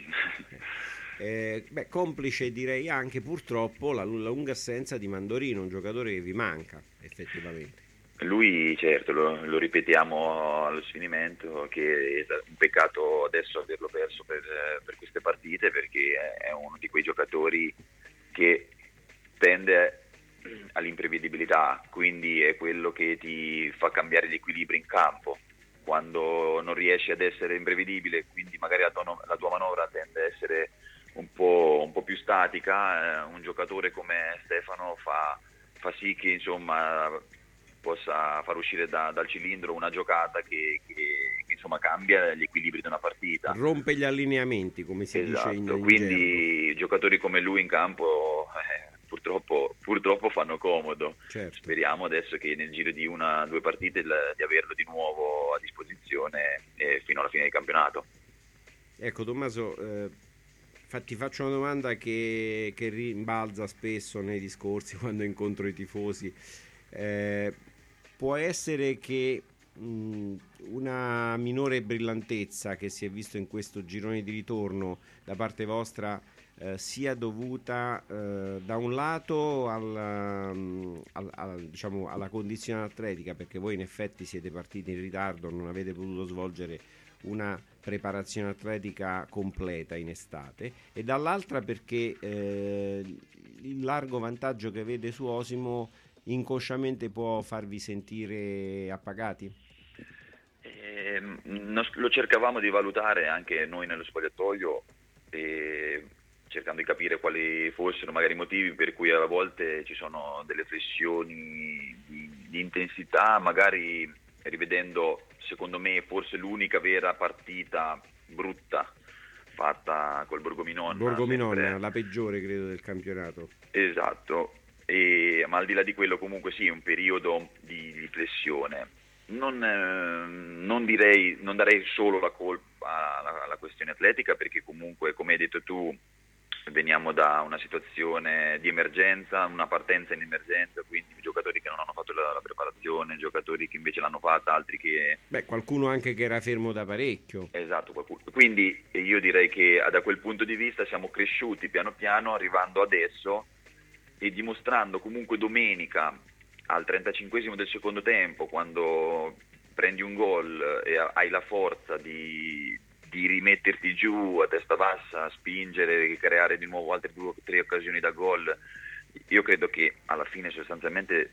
Complice direi anche purtroppo la lunga assenza di Mandorino, un giocatore che vi manca effettivamente. Lui certo, lo ripetiamo allo sfinimento, che è un peccato adesso averlo perso per queste partite, perché è uno di quei giocatori che tende all'imprevedibilità, quindi è quello che ti fa cambiare gli equilibri in campo. Quando non riesci ad essere imprevedibile, quindi magari la tua manovra tende a essere un po' più statica, un giocatore come Stefano fa sì che insomma possa far uscire dal cilindro una giocata che insomma cambia gli equilibri di una partita, rompe gli allineamenti, come si dice in quindi gergo. Giocatori come lui in campo purtroppo fanno comodo. Certo. Speriamo adesso che nel giro di 1 o 2 partite di averlo di nuovo a disposizione fino alla fine del campionato. Ecco Tommaso, ti faccio una domanda che rimbalza spesso nei discorsi quando incontro i tifosi. Può essere che una minore brillantezza che si è visto in questo girone di ritorno da parte vostra sia dovuta da un lato diciamo, alla condizione atletica, perché voi in effetti siete partiti in ritardo, non avete potuto svolgere una preparazione atletica completa in estate, e dall'altra perché il largo vantaggio che vede su Osimo inconsciamente può farvi sentire appagati? Lo cercavamo di valutare anche noi nello spogliatoio, cercando di capire quali fossero magari i motivi per cui a volte ci sono delle flessioni di intensità, magari rivedendo secondo me forse l'unica vera partita brutta fatta col Borgominonna, la peggiore credo del campionato. Esatto, ma al di là di quello comunque sì, un periodo di riflessione. Non darei solo la colpa alla questione atletica, perché comunque, come hai detto tu, veniamo da una situazione di emergenza, una partenza in emergenza, quindi giocatori che non hanno fatto la preparazione, giocatori che invece l'hanno fatta, altri che... qualcuno anche che era fermo da parecchio. Esatto, qualcuno. Quindi io direi che da quel punto di vista siamo cresciuti piano piano, arrivando adesso e dimostrando comunque domenica al 35esimo del secondo tempo, quando prendi un gol e hai la forza di rimetterti giù a testa bassa, a spingere, creare di nuovo altre 2 o 3 occasioni da gol. Io credo che alla fine sostanzialmente,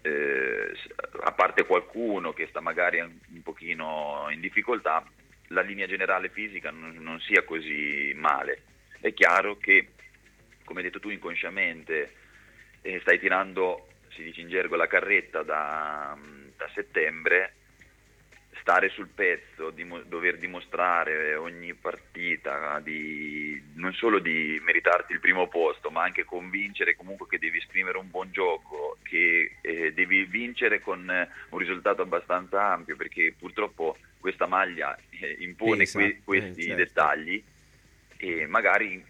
a parte qualcuno che sta magari un pochino in difficoltà, la linea generale fisica non sia così male. È chiaro che, come hai detto tu, inconsciamente stai tirando, si dice in gergo, la carretta da settembre. Stare sul pezzo, dover dimostrare ogni partita non solo di meritarti il primo posto, ma anche convincere comunque che devi esprimere un buon gioco, che devi vincere con un risultato abbastanza ampio, perché purtroppo questa maglia impone questi certo. dettagli, e magari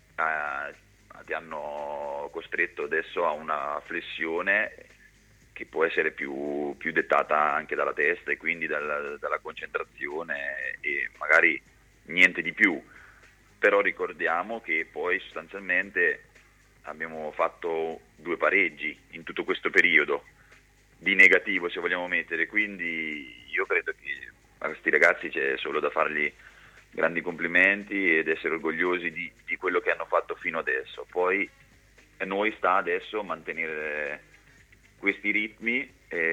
ti hanno costretto adesso a una flessione che può essere più dettata anche dalla testa e quindi dalla concentrazione, e magari niente di più. Però ricordiamo che poi sostanzialmente abbiamo fatto 2 pareggi in tutto questo periodo, di negativo se vogliamo mettere, quindi io credo che a questi ragazzi c'è solo da fargli grandi complimenti ed essere orgogliosi di quello che hanno fatto fino adesso. Poi a noi sta adesso mantenere questi ritmi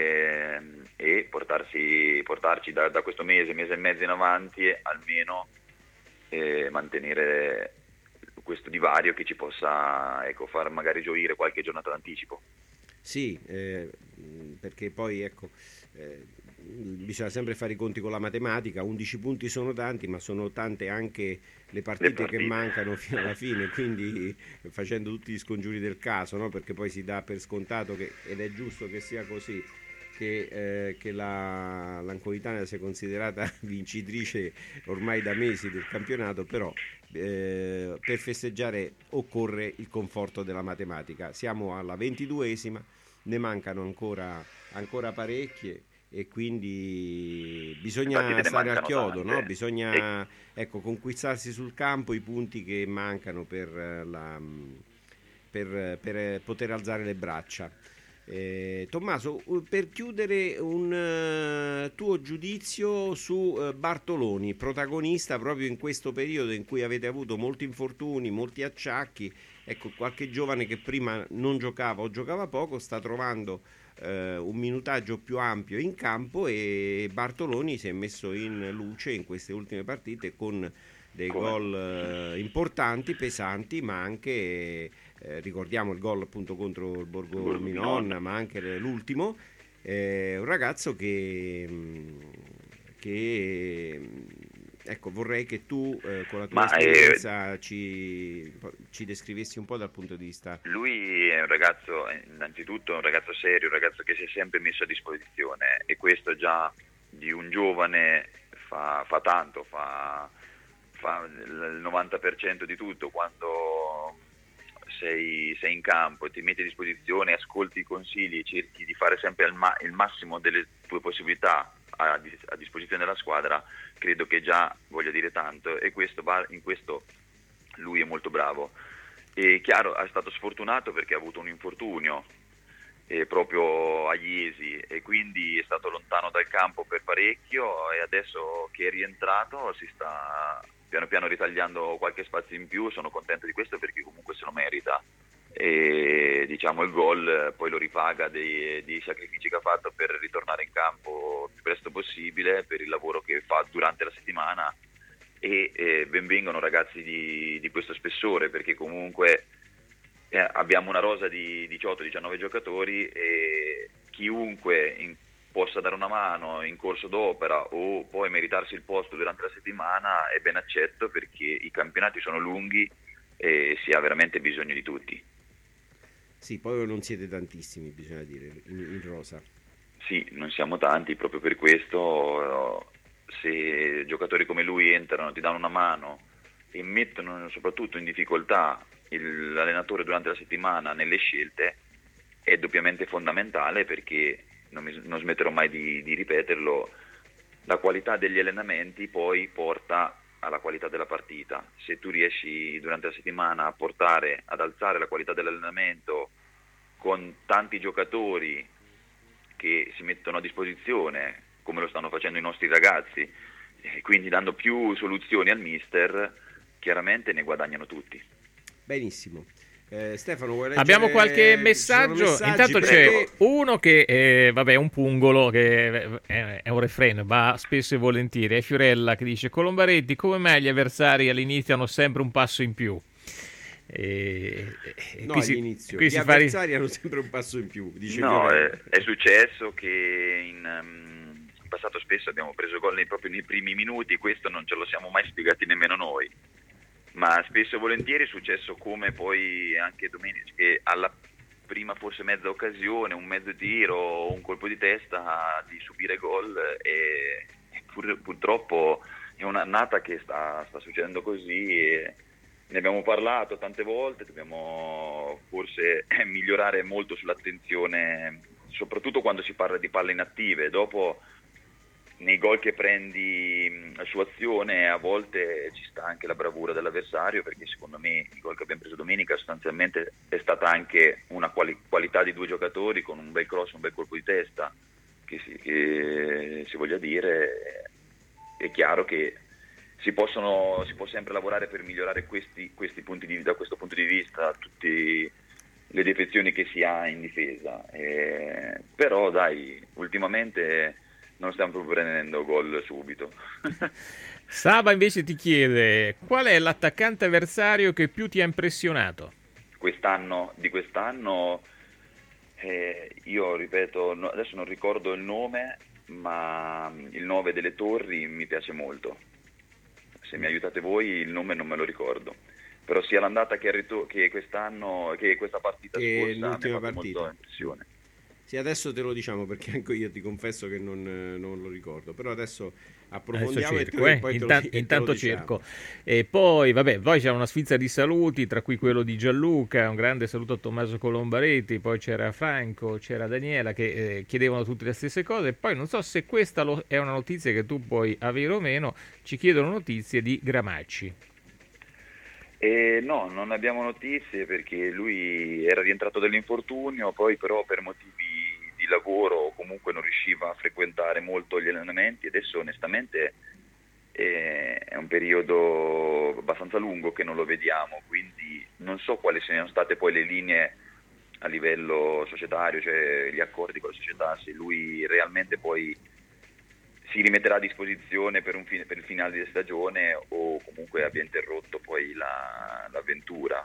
e portarci da questo mese e mezzo in avanti almeno mantenere questo divario che ci possa far magari gioire qualche giornata d'anticipo. Sì, perché poi bisogna sempre fare i conti con la matematica. 11 punti sono tanti, ma sono tante anche le partite che mancano fino alla fine, quindi facendo tutti gli scongiuri del caso, no? Perché poi si dà per scontato ed è giusto che sia così, che l'Anconitana sia considerata vincitrice ormai da mesi del campionato, però per festeggiare occorre il conforto della matematica. Siamo alla 22esima, ne mancano ancora parecchie, e quindi bisogna stare al chiodo, no? Bisogna conquistarsi sul campo i punti che mancano per poter alzare le braccia. Tommaso, per chiudere, un tuo giudizio su Bartoloni, protagonista proprio in questo periodo in cui avete avuto molti infortuni, molti acciacchi. Ecco, qualche giovane che prima non giocava o giocava poco sta trovando un minutaggio più ampio in campo, e Bartoloni si è messo in luce in queste ultime partite con dei gol importanti, pesanti, ma anche ricordiamo il gol appunto contro il Borgo Minonna, ma anche l'ultimo. Un ragazzo che vorrei che tu con la tua esperienza ci descrivessi un po' dal punto di vista. Lui è un ragazzo, innanzitutto un ragazzo serio, un ragazzo che si è sempre messo a disposizione, e questo già di un giovane fa tanto, fa il 90% di tutto. Quando sei in campo e ti metti a disposizione, ascolti i consigli e cerchi di fare sempre il massimo delle tue possibilità a disposizione della squadra, credo che già voglia dire tanto, e in questo lui è molto bravo. E chiaro, è stato sfortunato perché ha avuto un infortunio proprio a Iesi, e quindi è stato lontano dal campo per parecchio, e adesso che è rientrato si sta piano piano ritagliando qualche spazio in più. Sono contento di questo perché comunque se lo merita, e diciamo il gol poi lo ripaga dei sacrifici che ha fatto per ritornare in campo il più presto possibile, per il lavoro che fa durante la settimana, e benvengono ragazzi di questo spessore, perché comunque abbiamo una rosa di 18-19 giocatori, e chiunque possa dare una mano in corso d'opera o poi meritarsi il posto durante la settimana è ben accetto, perché i campionati sono lunghi e si ha veramente bisogno di tutti. Sì, poi non siete tantissimi, bisogna dire, in rosa. Sì, non siamo tanti, proprio per questo se giocatori come lui entrano, ti danno una mano e mettono soprattutto in difficoltà l'allenatore durante la settimana nelle scelte, è doppiamente fondamentale, perché non smetterò mai di ripeterlo, la qualità degli allenamenti poi porta alla qualità della partita. Se tu riesci durante la settimana ad alzare la qualità dell'allenamento con tanti giocatori che si mettono a disposizione, come lo stanno facendo i nostri ragazzi, e quindi dando più soluzioni al mister, chiaramente ne guadagnano tutti. Benissimo. Stefano, vuoi leggere? Abbiamo qualche messaggio. Intanto c'è uno che è un pungolo, che è un refrain, va spesso e volentieri. È Fiorella che dice: Colombaretti, come mai gli avversari all'inizio hanno sempre un passo in più? No, all'inizio gli avversari hanno sempre un passo in più, dice Fiorella. È successo che in passato spesso abbiamo preso gol proprio nei primi minuti, questo non ce lo siamo mai spiegati nemmeno noi. Ma spesso e volentieri è successo, come poi anche domenica, che alla prima forse mezza occasione, un mezzo tiro o un colpo di testa, di subire gol, e purtroppo è un'annata che sta succedendo così, e ne abbiamo parlato tante volte. Dobbiamo forse migliorare molto sull'attenzione, soprattutto quando si parla di palle inattive. Dopo, nei gol che prendi su azione, a volte ci sta anche la bravura dell'avversario, perché secondo me il gol che abbiamo preso domenica sostanzialmente è stata anche una qualità di due giocatori, con un bel cross, un bel colpo di testa, che si voglia dire. È chiaro che si può sempre lavorare per migliorare questi punti da questo punto di vista, tutte le defezioni che si ha in difesa, però dai, ultimamente non stiamo proprio prendendo gol subito. Saba invece ti chiede qual è l'attaccante avversario che più ti ha impressionato? Di quest'anno, io ripeto, adesso non ricordo il nome, ma il 9 delle Torri mi piace molto. Se mi aiutate voi, il nome non me lo ricordo. Però sia l'andata che quest'anno, che questa partita Che scorsa, l'ultima mi ha fatto partita. molto impressione. Sì, adesso te lo diciamo perché anche io ti confesso che non lo ricordo, però adesso approfondiamo Adesso cerco, e poi te lo intanto diciamo. cerco. E poi, poi c'è una sfilza di saluti, tra cui quello di Gianluca, un grande saluto a Tommaso Colombaretti, poi c'era Franco, c'era Daniela che chiedevano tutte le stesse cose. Poi non so se questa è una notizia che tu puoi avere o meno, ci chiedono notizie di Gramacci. No, non abbiamo notizie perché lui era rientrato dall'infortunio, poi però per motivi di lavoro comunque non riusciva a frequentare molto gli allenamenti. Adesso onestamente è un periodo abbastanza lungo che non lo vediamo, quindi non so quali siano state poi le linee a livello societario, cioè gli accordi con la società, se lui realmente poi si rimetterà a disposizione per il finale di stagione o comunque abbia interrotto poi l'avventura.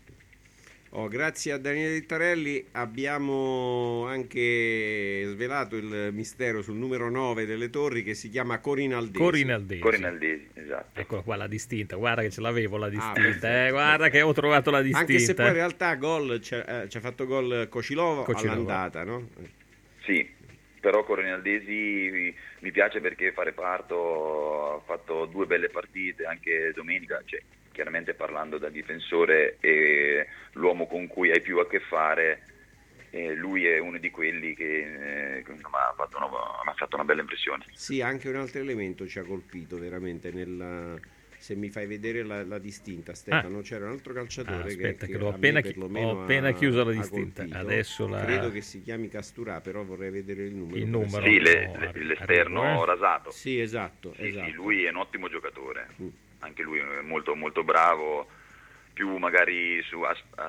Grazie a Daniele Littarelli abbiamo anche svelato il mistero sul numero 9 delle Torri che si chiama Corinaldesi. Corinaldesi, esatto. Eccola qua la distinta, guarda che ce l'avevo la distinta, perfetto. guarda che ho trovato la distinta. Anche se poi in realtà ci ha fatto gol Cocilovo all'andata, no? Sì, però Corinaldesi mi piace perché fa reparto, ha fatto 2 belle partite anche domenica, cioè, chiaramente parlando da difensore e l'uomo con cui hai più a che fare, lui è uno di quelli che insomma, ha fatto una bella impressione. Sì, anche un altro elemento ci ha colpito veramente se mi fai vedere la distinta, Stefano, c'era un altro calciatore aspetta, che ho appena chiuso la distinta. Colpito. Adesso credo che si chiami Casturà, però vorrei vedere il numero. Il numero. Sì, l'esterno rasato. Sì, esatto. Sì, lui è un ottimo giocatore, anche lui è molto, molto bravo, più magari a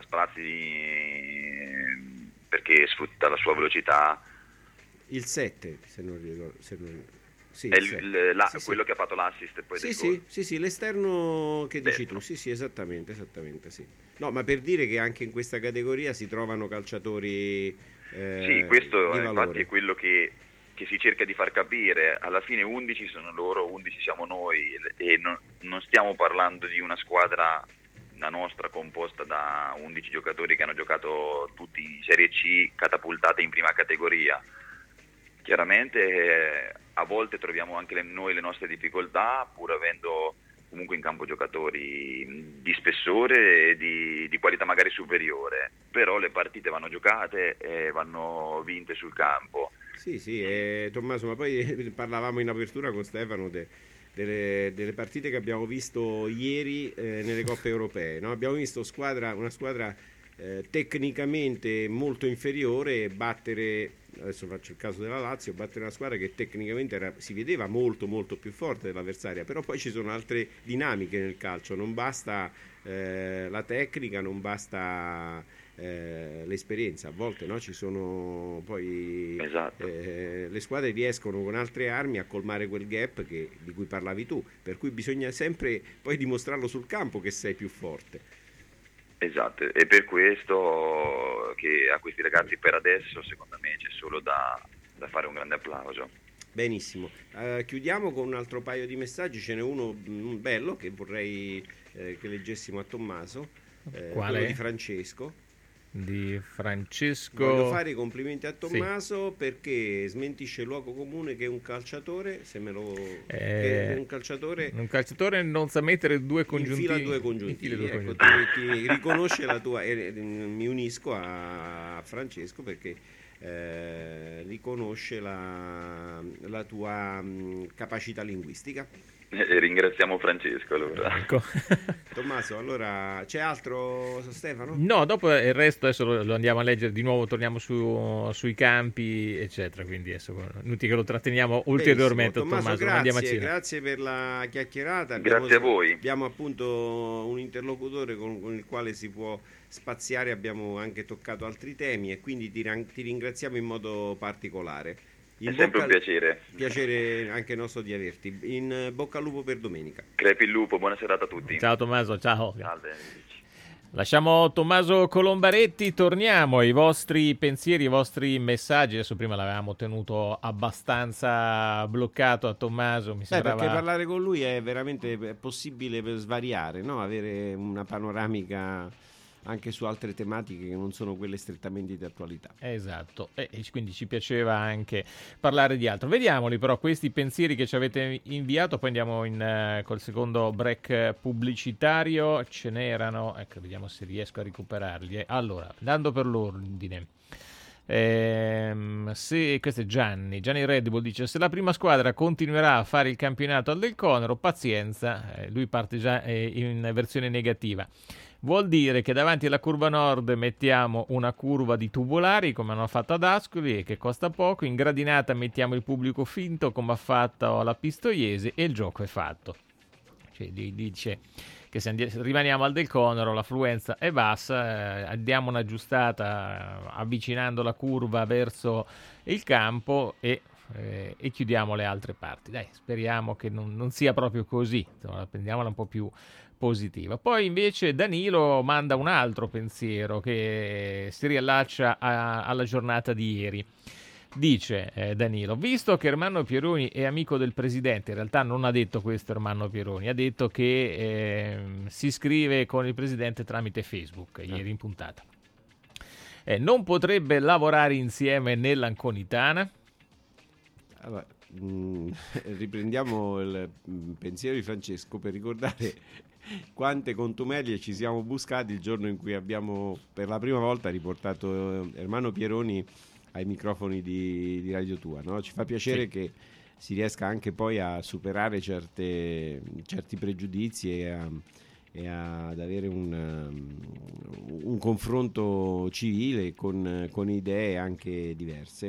sprazzi perché sfrutta la sua velocità. Il 7, se non ricordo. Sì, è quello che ha fatto l'assist poi del gol. Sì, l'esterno che dici tu, sì, esattamente, sì. No, ma per dire che anche in questa categoria si trovano calciatori sì, questo di infatti valore. è quello che si cerca di far capire. Alla fine 11 sono loro, 11 siamo noi e non stiamo parlando di una squadra, la nostra, composta da 11 giocatori che hanno giocato tutti in Serie C, catapultate in prima categoria. Chiaramente a volte troviamo anche noi le nostre difficoltà, pur avendo comunque in campo giocatori di spessore e di qualità magari superiore, però le partite vanno giocate e vanno vinte sul campo. Sì, Tommaso, ma poi parlavamo in apertura con Stefano delle partite che abbiamo visto ieri nelle coppe europee, no? Abbiamo visto una squadra tecnicamente molto inferiore battere, adesso faccio il caso della Lazio, battere una squadra che tecnicamente si vedeva molto molto più forte dell'avversaria, però poi ci sono altre dinamiche nel calcio, non basta la tecnica, non basta l'esperienza, a volte no? Ci sono poi esatto. Le squadre riescono con altre armi a colmare quel gap di cui parlavi tu, per cui bisogna sempre poi dimostrarlo sul campo che sei più forte. Esatto, e per questo che a questi ragazzi per adesso secondo me c'è solo da fare un grande applauso. Benissimo, chiudiamo con un altro paio di messaggi, ce n'è uno bello che vorrei che leggessimo a Tommaso, quello di Francesco. Voglio fare i complimenti a Tommaso perché smentisce il luogo comune che un calciatore, un calciatore non sa mettere due congiuntivi, infila due congiuntivi. Ecco, ti riconosce la tua, mi unisco a Francesco perché riconosce la tua capacità linguistica. E ringraziamo Francesco allora. Ecco. Tommaso, allora c'è altro, Stefano? No, dopo il resto adesso lo andiamo a leggere di nuovo, torniamo sui campi eccetera, quindi adesso inutile che lo tratteniamo ulteriormente. Tommaso, grazie per la chiacchierata. Grazie a voi. Abbiamo appunto un interlocutore con il quale si può spaziare, abbiamo anche toccato altri temi e quindi ti ringraziamo in modo particolare. È sempre un piacere. Piacere anche nostro di averti. In bocca al lupo per domenica. Crepi il lupo, buona serata a tutti. Ciao Tommaso, ciao. Salve. Lasciamo Tommaso Colombaretti, torniamo ai vostri pensieri, ai vostri messaggi. Adesso prima l'avevamo tenuto abbastanza bloccato a Tommaso, mi sembrava... Perché parlare con lui è veramente possibile per svariare, no? Avere una panoramica anche su altre tematiche che non sono quelle strettamente di attualità. Esatto, e quindi ci piaceva anche parlare di altro. Vediamoli però questi pensieri che ci avete inviato, poi andiamo col secondo break pubblicitario. Ce n'erano, ecco, vediamo se riesco a recuperarli. Allora, dando per l'ordine, se questo è Gianni Red Bull dice: se la prima squadra continuerà a fare il campionato al Del Conero, pazienza, lui parte già in versione negativa. Vuol dire che davanti alla curva nord mettiamo una curva di tubolari come hanno fatto ad Ascoli e che costa poco, in gradinata mettiamo il pubblico finto come ha fatto la Pistoiese e il gioco è fatto. Cioè, dice che se rimaniamo al Del Conero l'affluenza è bassa, diamo un'aggiustata avvicinando la curva verso il campo e chiudiamo le altre parti. Dai, speriamo che non sia proprio così, insomma, prendiamola un po' più positiva. Poi invece Danilo manda un altro pensiero che si riallaccia alla giornata di ieri. Dice Danilo: visto che Ermanno Pieroni è amico del presidente, in realtà non ha detto questo Ermanno Pieroni, ha detto che si scrive con il presidente tramite Facebook ieri in puntata, non potrebbe lavorare insieme nell'Anconitana? Allora, riprendiamo il pensiero di Francesco per ricordare quante contumelie ci siamo buscati il giorno in cui abbiamo per la prima volta riportato Ermanno Pieroni ai microfoni di Radio Tua, no? Ci fa piacere che si riesca anche poi a superare certi pregiudizi e ad avere un confronto civile con idee anche diverse.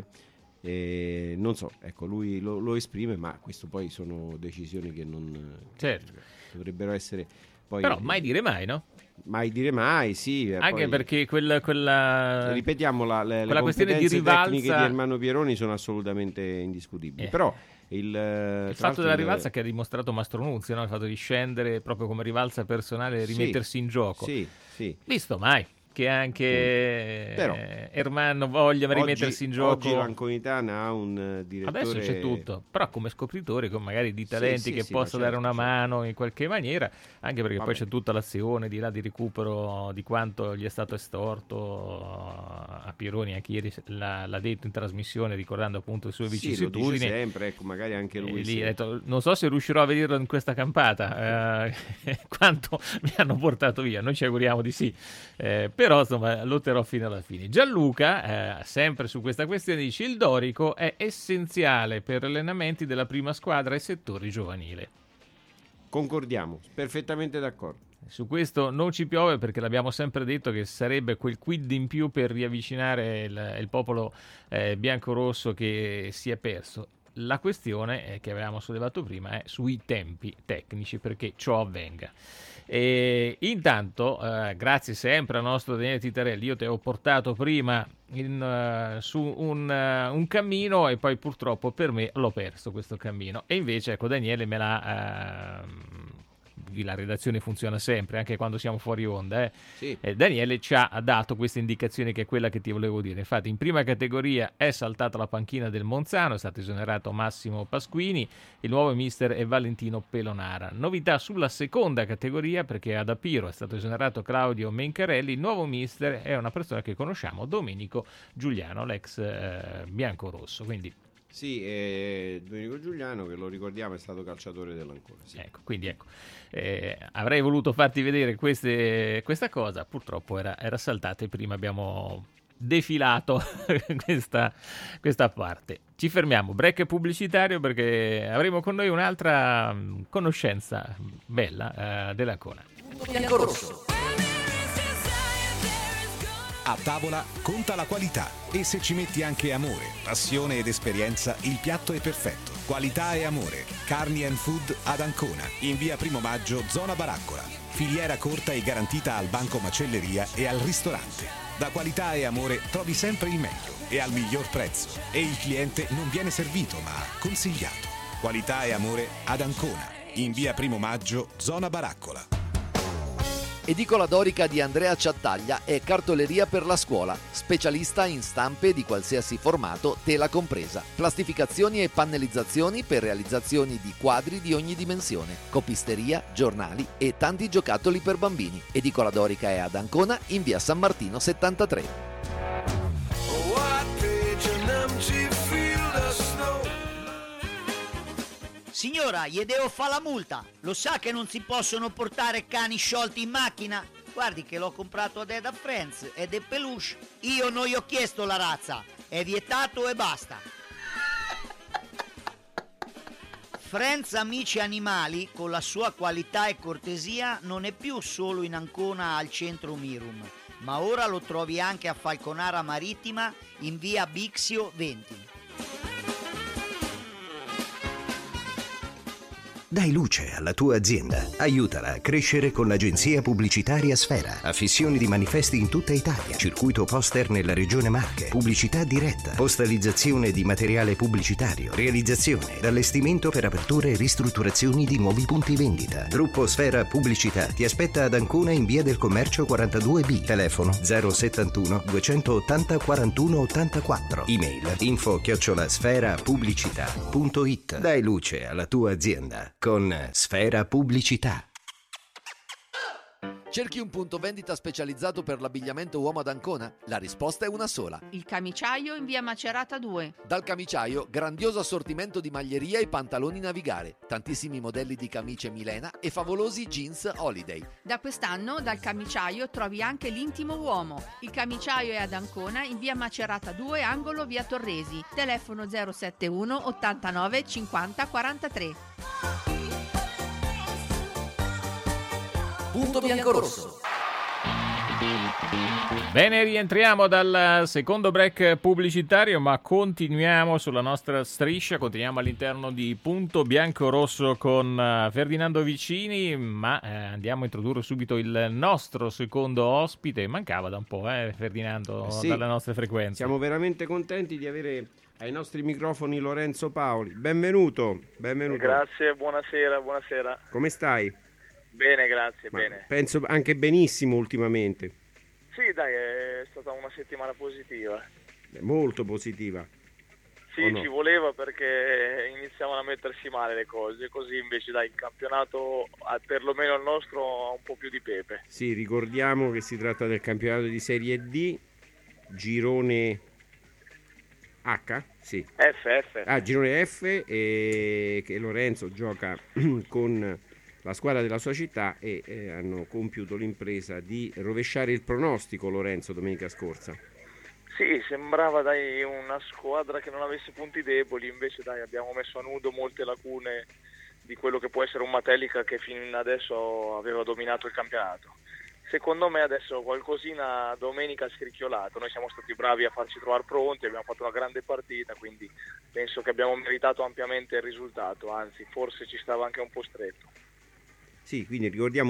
Non so, ecco, lui lo esprime, ma questo poi sono decisioni che non dovrebbero essere poi, però mai dire mai, no? Mai dire mai, sì. Anche poi, perché quella ripetiamo, le questione di rivalsa tecniche di Ermanno Pieroni sono assolutamente indiscutibili. Però il fatto della rivalsa che ha dimostrato Mastro Nunzio, no? Il fatto di scendere proprio come rivalsa personale e rimettersi in gioco. Sì. Visto mai che anche Ermanno voglia rimettersi in gioco. Oggi l'Anconitana ha un direttore... Adesso c'è tutto, però come scopritore, con magari di talenti che possa dare una mano in qualche maniera, anche perché poi c'è tutta l'azione di là di recupero di quanto gli è stato estorto a Pieroni. Anche ieri l'ha detto in trasmissione, ricordando appunto le sue vicissitudini. Lo dice sempre, ecco, magari anche lui. Lì, detto, non so se riuscirò a vederlo in questa campata, quanto mi hanno portato via, noi ci auguriamo di sì, però insomma lotterò fino alla fine. Gianluca, sempre su questa questione, dice: il Dorico è essenziale per allenamenti della prima squadra e settori giovanile. Concordiamo, perfettamente d'accordo. Su questo non ci piove, perché l'abbiamo sempre detto che sarebbe quel quid in più per riavvicinare il popolo biancorosso che si è perso. La questione che avevamo sollevato prima è sui tempi tecnici perché ciò avvenga. E intanto, grazie sempre al nostro Daniele Titarelli, io ti ho portato prima su un cammino e poi purtroppo per me l'ho perso questo cammino, e invece ecco Daniele me l'ha la redazione funziona sempre anche quando siamo fuori onda, sì. Daniele ci ha dato questa indicazione, che è quella che ti volevo dire. Infatti in prima categoria è saltata la panchina del Monzano, è stato esonerato Massimo Pasquini, il nuovo mister è Valentino Pelonara. Novità sulla seconda categoria, perché ad Apiro è stato esonerato Claudio Mencarelli, il nuovo mister è una persona che conosciamo, Domenico Giuliano, l'ex biancorosso. Quindi sì, Domenico Giuliano, che lo ricordiamo è stato calciatore dell'Ancona. Sì. Ecco, quindi avrei voluto farti vedere questa cosa, purtroppo era saltata e prima abbiamo defilato questa parte. Ci fermiamo, break pubblicitario, perché avremo con noi un'altra conoscenza bella dell'Ancona. Biancorosso. A tavola conta la qualità, e se ci metti anche amore, passione ed esperienza, il piatto è perfetto. Qualità e amore. Carni and Food ad Ancona, in via Primo Maggio, zona Baraccola. Filiera corta e garantita al banco macelleria e al ristorante. Da qualità e amore trovi sempre il meglio e al miglior prezzo. E il cliente non viene servito, ma consigliato. Qualità e amore ad Ancona, in via Primo Maggio, zona Baraccola. Edicola Dorica di Andrea Ciattaglia è cartoleria per la scuola, specialista in stampe di qualsiasi formato, tela compresa, plastificazioni e pannellizzazioni per realizzazioni di quadri di ogni dimensione, copisteria, giornali e tanti giocattoli per bambini. Edicola Dorica è ad Ancona in via San Martino 73. Signora, gli devo fare la multa. Lo sa che non si possono portare cani sciolti in macchina? Guardi che l'ho comprato ad Eda Friends ed è peluche. Io non gli ho chiesto la razza. È vietato e basta. Friends Amici Animali, con la sua qualità e cortesia, non è più solo in Ancona al centro Mirum, ma ora lo trovi anche a Falconara Marittima in via Bixio 20. Dai luce alla tua azienda. Aiutala a crescere con l'agenzia pubblicitaria Sfera. Affissioni di manifesti in tutta Italia. Circuito poster nella regione Marche. Pubblicità diretta. Postalizzazione di materiale pubblicitario. Realizzazione ed allestimento per aperture e ristrutturazioni di nuovi punti vendita. Gruppo Sfera Pubblicità ti aspetta ad Ancona in via del Commercio 42B. Telefono 071 280 41 84. Email info@sferapubblicità.it. Dai luce alla tua azienda con Sfera Pubblicità. Cerchi un punto vendita specializzato per l'abbigliamento uomo ad Ancona? La risposta è una sola. Il Camiciaio in via Macerata 2. Dal Camiciaio, grandioso assortimento di maglieria e pantaloni Navigare, tantissimi modelli di camicie Milena e favolosi jeans Holiday. Da quest'anno dal Camiciaio trovi anche l'intimo uomo. Il Camiciaio è ad Ancona in via Macerata 2, angolo via Torresi. Telefono 071 89 50 43. Punto biancorosso. Bene, rientriamo dal secondo break pubblicitario, ma continuiamo sulla nostra striscia, continuiamo all'interno di Punto Biancorosso con Ferdinando Vicini, ma andiamo a introdurre subito il nostro secondo ospite. Mancava da un po', Ferdinando, sì, dalle nostre frequenze. Siamo veramente contenti di avere ai nostri microfoni Lorenzo Paoli. Benvenuto. Grazie, buonasera. Come stai? Bene, grazie, bene. Penso anche benissimo ultimamente. Sì, dai, è stata una settimana positiva. Molto positiva. Sì, no? Ci voleva perché iniziavano a mettersi male le cose, così invece dai, il campionato, perlomeno il nostro, ha un po' più di pepe. Sì, ricordiamo che si tratta del campionato di Serie D, girone H? Sì. F. Girone F, e che Lorenzo gioca con la squadra della sua città e hanno compiuto l'impresa di rovesciare il pronostico, Lorenzo, domenica scorsa. Sì, sembrava una squadra che non avesse punti deboli, invece abbiamo messo a nudo molte lacune di quello che può essere un Matelica che fino adesso aveva dominato il campionato. Secondo me adesso qualcosina domenica ha scricchiolato, noi siamo stati bravi a farci trovare pronti, abbiamo fatto una grande partita, quindi penso che abbiamo meritato ampiamente il risultato, anzi forse ci stava anche un po' stretto. Sì, quindi ricordiamo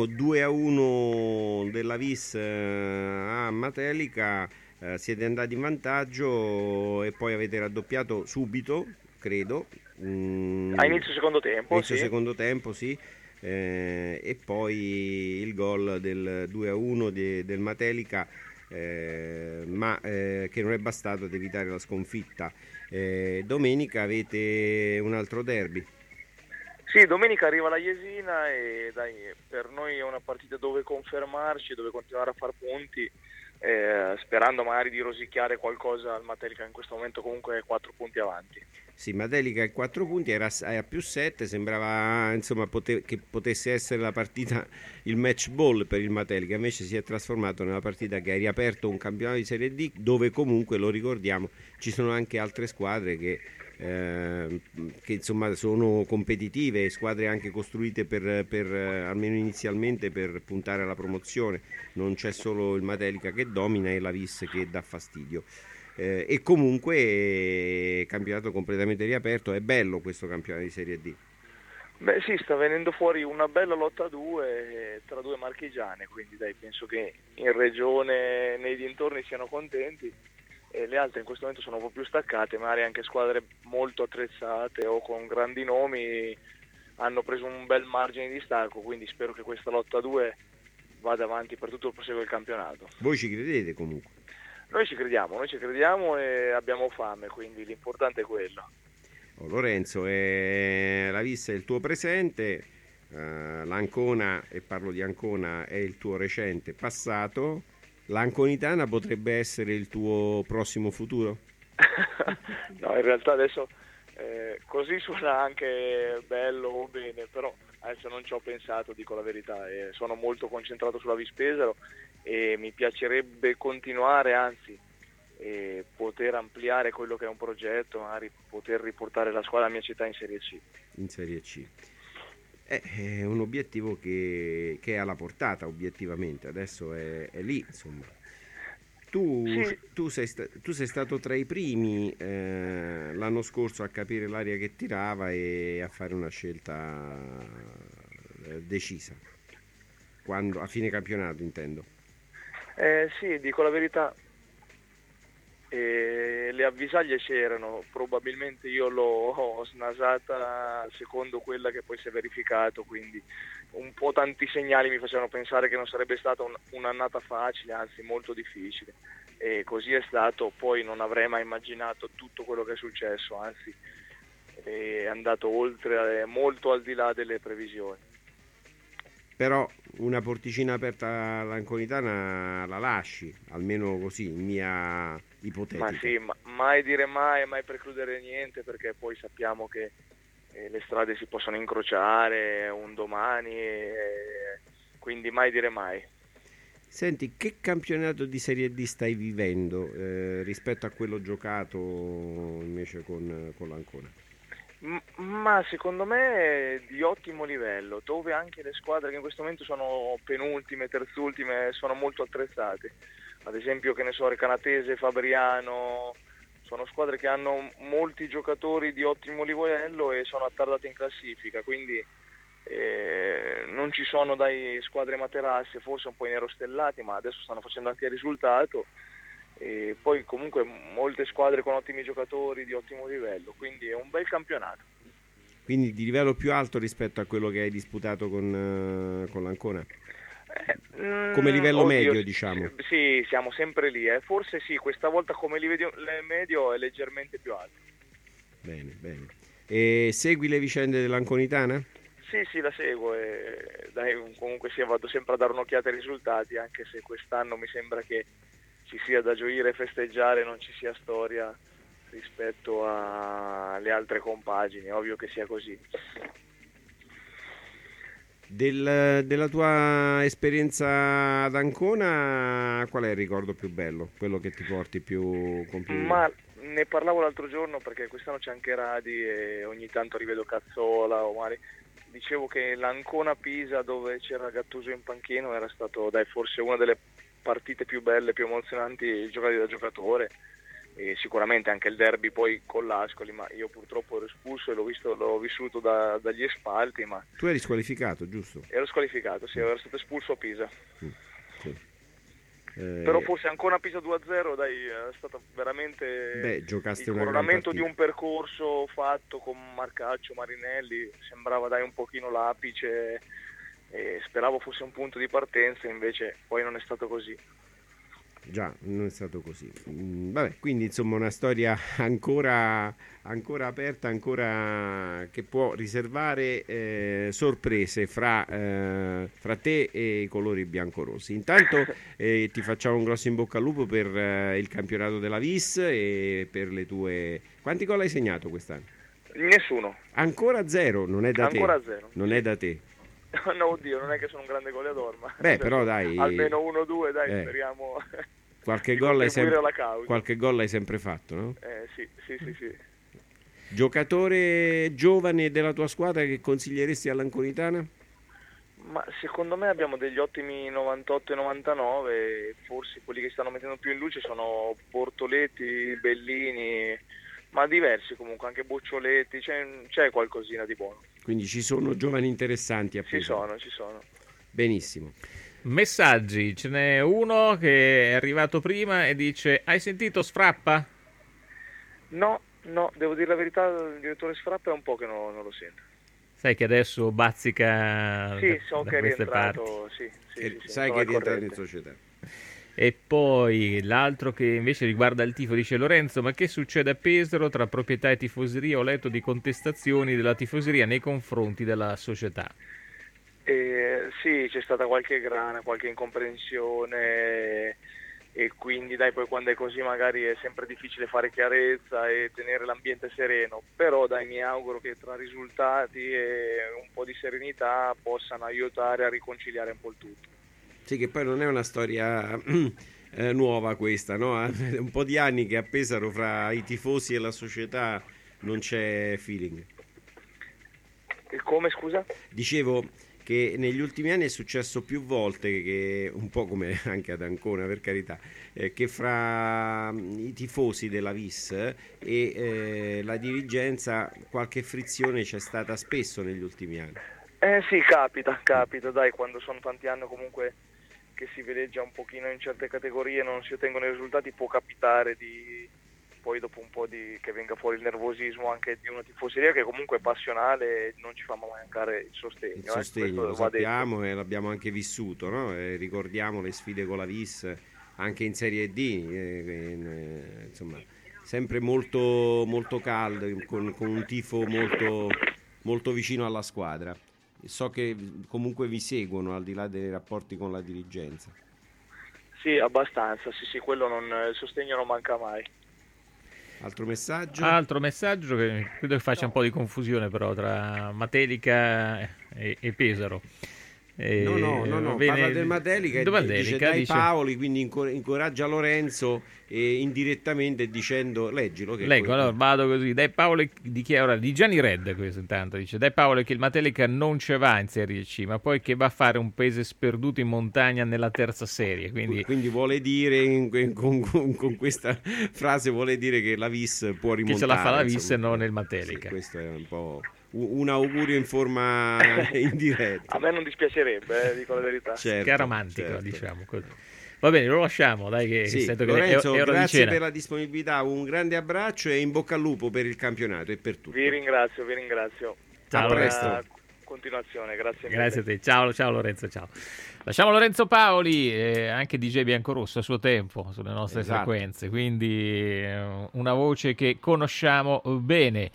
2-1 della Vis a Matelica, siete andati in vantaggio e poi avete raddoppiato subito, credo. A inizio secondo tempo, sì. E poi il gol del 2-1 del Matelica, ma che non è bastato ad evitare la sconfitta. Domenica avete un altro derby. Sì, domenica arriva la Jesina e per noi è una partita dove confermarci, dove continuare a far punti, sperando magari di rosicchiare qualcosa al Matelica, in questo momento comunque è 4 punti avanti. Sì, Matelica è 4 punti, era a più 7, sembrava insomma che potesse essere la partita, il match ball per il Matelica, invece si è trasformato nella partita che ha riaperto un campionato di Serie D, dove comunque, lo ricordiamo, ci sono anche altre squadre che insomma sono competitive, squadre anche costruite per almeno inizialmente per puntare alla promozione. Non c'è solo il Matelica che domina e la Vis che dà fastidio, e comunque campionato completamente riaperto. È bello questo campionato di Serie D. Beh sì, sta venendo fuori una bella lotta a due tra due marchigiane, quindi dai, penso che in regione, nei dintorni siano contenti, e le altre in questo momento sono un po' più staccate, magari anche squadre molto attrezzate o con grandi nomi hanno preso un bel margine di distacco, quindi spero che questa lotta a due vada avanti per tutto il proseguo del campionato. Voi ci credete comunque? Noi ci crediamo e abbiamo fame, quindi l'importante è quello. Lorenzo, la Vis è il tuo presente, l'Ancona, e parlo di Ancona, è il tuo recente passato. L'Anconitana potrebbe essere il tuo prossimo futuro? No, in realtà adesso così suona anche bello o bene, però adesso non ci ho pensato, dico la verità, sono molto concentrato sulla Vis Pesaro e mi piacerebbe continuare, anzi poter ampliare quello che è un progetto, magari poter riportare la squadra della mia città in Serie C. In Serie C. È un obiettivo che è alla portata, obiettivamente, adesso è lì, insomma. Tu sei stato tra i primi l'anno scorso a capire l'aria che tirava e a fare una scelta decisa, quando, a fine campionato intendo. Sì, dico la verità, le avvisaglie c'erano, probabilmente io l'ho snasata secondo quella che poi si è verificato, quindi un po' tanti segnali mi facevano pensare che non sarebbe stata un'annata facile, anzi molto difficile, e così è stato. Poi non avrei mai immaginato tutto quello che è successo, anzi è andato oltre, molto al di là delle previsioni. Però una porticina aperta all'Anconitana la lasci, almeno così, in mia ipotetica. Ma sì, mai dire mai, mai precludere niente, perché poi sappiamo che le strade si possono incrociare un domani, quindi mai dire mai. Senti, che campionato di Serie D stai vivendo rispetto a quello giocato invece con l'Ancona? Ma secondo me è di ottimo livello, dove anche le squadre che in questo momento sono penultime, terzultime, sono molto attrezzate. Ad esempio, che ne so, Recanatese, Fabriano, sono squadre che hanno molti giocatori di ottimo livello e sono attardate in classifica, quindi non ci sono dai squadre materasse, forse un po' i nerostellati, ma adesso stanno facendo anche il risultato. E poi comunque molte squadre con ottimi giocatori di ottimo livello, quindi è un bel campionato. Quindi di livello più alto rispetto a quello che hai disputato con l'Ancona? Come livello medio, diciamo. Sì, siamo sempre lì, forse sì, questa volta come livello medio è leggermente più alto. Bene, bene. E segui le vicende dell'Anconitana? Sì, la seguo e dai, comunque sì, vado sempre a dare un'occhiata ai risultati, anche se quest'anno mi sembra che ci sia da gioire e festeggiare, non ci sia storia rispetto alle altre compagini, è ovvio che sia così. Della tua esperienza ad Ancona, qual è il ricordo più bello? Quello che ti porti più con più... Ma ne parlavo l'altro giorno, perché quest'anno c'è anche Radi e ogni tanto rivedo Cazzola o Mari. Dicevo che l'Ancona Pisa, dove c'era Gattuso in panchino, era stato forse una delle partite più belle, più emozionanti giocate da giocatore, e sicuramente anche il derby poi con l'Ascoli, ma io purtroppo ero espulso e l'ho vissuto dagli spalti. Ma tu eri squalificato, giusto? Ero squalificato, sì, ero stato espulso a Pisa. Sì. Però forse ancora Pisa 2-0, dai, è stato veramente giocaste il coronamento di un percorso fatto con Marcaccio, Marinelli, sembrava un pochino l'apice, e speravo fosse un punto di partenza, invece poi non è stato così. Già, non è stato così. Vabbè, quindi insomma una storia ancora aperta, ancora che può riservare sorprese fra te e i colori biancorossi. Intanto ti facciamo un grosso in bocca al lupo per il campionato della Vis e per le tue... Quanti gol hai segnato quest'anno? Nessuno. Ancora zero, non è da te. Ancora zero. Non è da te. No, oddio, non è che sono un grande goleador, ma però dai, almeno 1-2, dai, speriamo. Qualche gol hai sempre fatto, no? Sì. Giocatore giovane della tua squadra che consiglieresti all'Anconitana? Ma secondo me abbiamo degli ottimi 98 e 99, forse quelli che stanno mettendo più in luce sono Bortoletti, Bellini, ma diversi comunque, anche Boccioletti, c'è qualcosina di buono. Quindi ci sono giovani interessanti a Pesaro. Ci sono. Benissimo. Messaggi, ce n'è uno che è arrivato prima e dice: hai sentito Sfrappa? No, devo dire la verità, il direttore Sfrappa è un po' che non lo sento. Sai che adesso bazzica Sì, so da che è queste rientrato, parti. sì, Sai che è rientrato in società. E poi l'altro che invece riguarda il tifo, dice Lorenzo: ma che succede a Pesaro tra proprietà e tifoseria? Ho letto di contestazioni della tifoseria nei confronti della società. Sì, c'è stata qualche grana, qualche incomprensione, e quindi poi quando è così magari è sempre difficile fare chiarezza e tenere l'ambiente sereno, però mi auguro che tra risultati e un po' di serenità possano aiutare a riconciliare un po' il tutto. Sì, che poi non è una storia nuova questa, no? È un po' di anni che a Pesaro fra i tifosi e la società non c'è feeling. Come, scusa? Dicevo che negli ultimi anni è successo più volte, che un po' come anche ad Ancona, per carità, che fra i tifosi della Vis e la dirigenza qualche frizione c'è stata spesso negli ultimi anni. Sì, capita, quando sono tanti anni comunque che si veleggia un pochino in certe categorie, non si ottengono i risultati, può capitare poi dopo un po' che venga fuori il nervosismo anche di una tifoseria che comunque è passionale e non ci fa mai mancare il sostegno. Il sostegno, lo sappiamo e l'abbiamo anche vissuto, no? Ricordiamo le sfide con la Vis anche in Serie D, insomma, sempre molto, molto caldo, con un tifo molto, molto vicino alla squadra. So che comunque vi seguono al di là dei rapporti con la dirigenza. Sì, abbastanza, sì, quello il sostegno non manca mai. Altro messaggio che credo che faccia un po' di confusione però tra Matelica e Pesaro. No, parla del Matelica e dice dai Paoli, quindi incoraggia Lorenzo indirettamente dicendo leggilo. Leggo, allora vado così. Dai Paoli dichiara di Gianni Red, questo intanto dice: dai Paoli che il Matelica non ce va in Serie C, ma poi che va a fare un paese sperduto in montagna nella terza serie. Quindi vuole dire con questa frase vuole dire che la Vis può rimontare. Che ce la fa la Vis e non il Matelica. Sì, questo è un po' un augurio in forma indiretta. A me non dispiacerebbe, dico la verità. Certo, che è romantico, diciamo così. Va bene, lo lasciamo, dai che sento che Lorenzo, è ora grazie di cena. per la disponibilità, un grande abbraccio e in bocca al lupo per il campionato e per tutto. Vi ringrazio. Ciao, a presto. Continuazione, grazie mille. Grazie a te, ciao Lorenzo, ciao. Lasciamo Lorenzo Paoli, anche DJ Biancorosso a suo tempo sulle nostre frequenze, quindi una voce che conosciamo bene.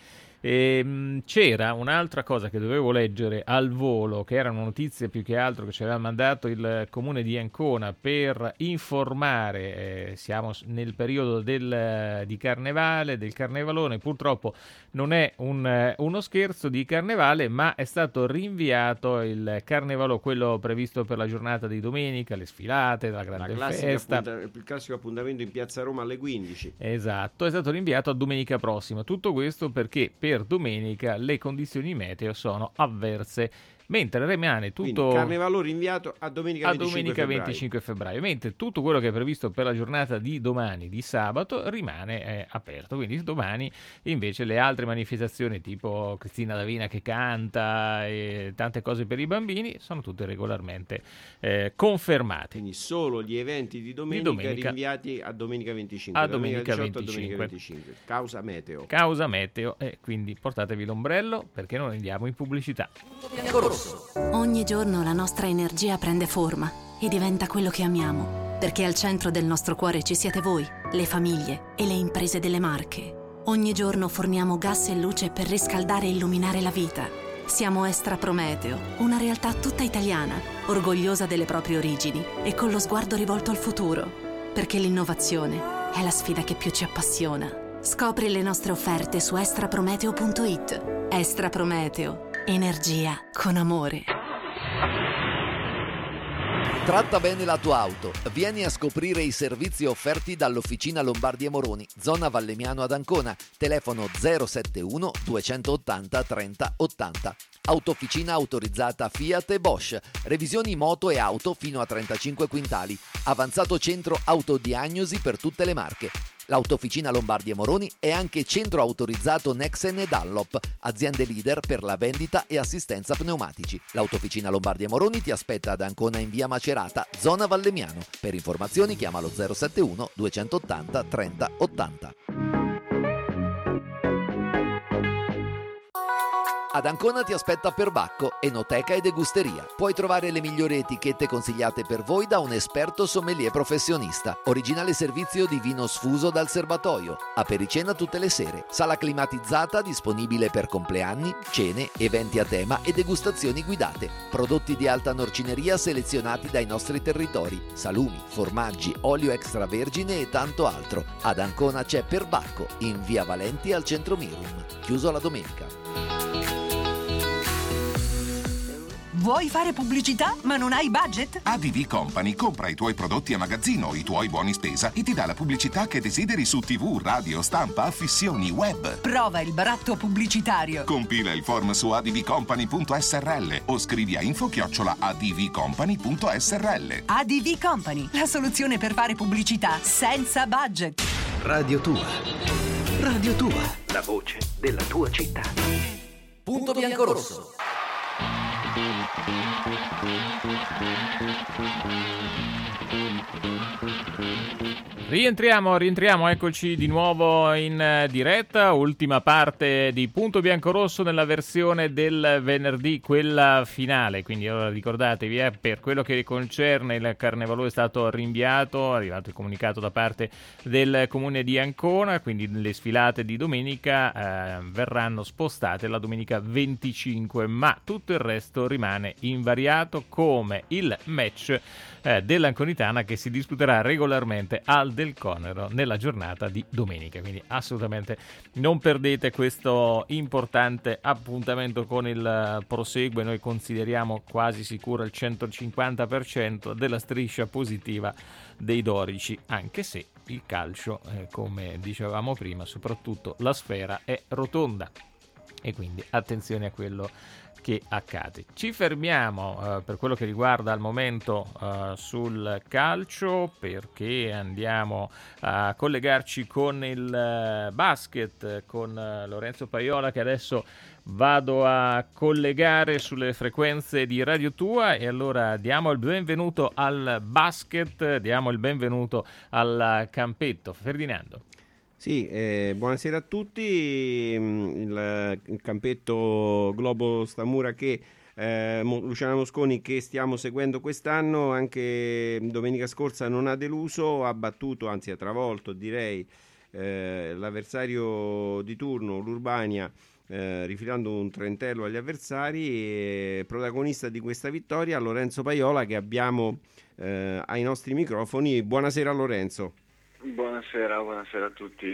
C'era un'altra cosa che dovevo leggere al volo, che erano notizie più che altro che ci aveva mandato il comune di Ancona per informare. Siamo nel periodo di carnevale, del carnevalone. Purtroppo non è uno scherzo di carnevale, ma è stato rinviato il carnevalo, quello previsto per la giornata di domenica, le sfilate, la grande festa, il classico appuntamento in Piazza Roma alle 15. Esatto, è stato rinviato a domenica prossima. Tutto questo perché per domenica le condizioni meteo sono avverse, mentre rimane tutto. Quindi carnevalo rinviato a domenica 25 febbraio, mentre tutto quello che è previsto per la giornata di domani, di sabato, rimane aperto. Quindi domani invece le altre manifestazioni tipo Cristina D'Avena che canta e tante cose per i bambini sono tutte regolarmente confermate. Quindi solo gli eventi di domenica rinviati a domenica 25, a domenica 18 25. a domenica 25. Causa meteo E quindi portatevi l'ombrello perché non andiamo in pubblicità. Ogni giorno la nostra energia prende forma e diventa quello che amiamo, perché al centro del nostro cuore ci siete voi, le famiglie e le imprese delle Marche. Ogni giorno forniamo gas e luce per riscaldare e illuminare la vita. Siamo Estra Prometeo, una realtà tutta italiana, orgogliosa delle proprie origini e con lo sguardo rivolto al futuro, perché l'innovazione è la sfida che più ci appassiona. Scopri le nostre offerte su extraprometeo.it. Estra Prometeo. Energia con amore. Tratta bene la tua auto. Vieni a scoprire i servizi offerti dall'Officina Lombardi e Moroni, zona Vallemiano ad Ancona. Telefono 071 280 30 80. Autofficina autorizzata Fiat e Bosch. Revisioni moto e auto fino a 35 quintali. Avanzato centro autodiagnosi per tutte le marche. L'Autofficina Lombardi e Moroni è anche centro autorizzato Nexen e Dunlop, aziende leader per la vendita e assistenza pneumatici. L'Autofficina Lombardi e Moroni ti aspetta ad Ancona in via Macerata, zona Vallemiano. Per informazioni chiamalo 071 280 30 80. Ad Ancona ti aspetta Perbacco, enoteca e degusteria. Puoi trovare le migliori etichette consigliate per voi da un esperto sommelier professionista. Originale servizio di vino sfuso dal serbatoio. Apericena tutte le sere. Sala climatizzata disponibile per compleanni, cene, eventi a tema e degustazioni guidate. Prodotti di alta norcineria selezionati dai nostri territori. Salumi, formaggi, olio extravergine e tanto altro. Ad Ancona c'è Perbacco, in via Valenti al centro Mirum. Chiuso la domenica. Vuoi fare pubblicità ma non hai budget? ADV Company compra i tuoi prodotti a magazzino, i tuoi buoni spesa e ti dà la pubblicità che desideri su TV, radio, stampa, affissioni, web. Prova il baratto pubblicitario. Compila il form su advcompany.srl o scrivi a info@advcompany.srl. ADV Company, la soluzione per fare pubblicità senza budget. Radio Tua. Radio Tua. La voce della tua città. Punto biancorosso. Rientriamo, eccoci di nuovo in diretta, ultima parte di Punto Biancorosso nella versione del venerdì, quella finale, quindi ora ricordatevi, per quello che concerne il Carnevalone è stato rinviato, è arrivato il comunicato da parte del comune di Ancona, quindi le sfilate di domenica verranno spostate la domenica 25, ma tutto il resto rimane invariato, come il match dell'Anconitana che si disputerà regolarmente al Del Conero nella giornata di domenica, quindi assolutamente non perdete questo importante appuntamento con il prosegue. Noi consideriamo quasi sicuro il 150% della striscia positiva dei dorici, anche se il calcio, come dicevamo prima, soprattutto la sfera è rotonda e quindi attenzione a quello che accade. Ci fermiamo per quello che riguarda al momento sul calcio, perché andiamo a collegarci con il basket con Lorenzo Paiola, che adesso vado a collegare sulle frequenze di Radio Tua, e allora diamo il benvenuto al basket, diamo il benvenuto al campetto. Ferdinando. Sì, buonasera a tutti. Il campetto Globo Stamura che Luciano Mosconi, che stiamo seguendo quest'anno, anche domenica scorsa non ha deluso, ha battuto, anzi ha travolto direi l'avversario di turno, l'Urbania, rifilando un trentello agli avversari, e protagonista di questa vittoria Lorenzo Paiola, che abbiamo ai nostri microfoni. Buonasera Lorenzo. Buonasera a tutti.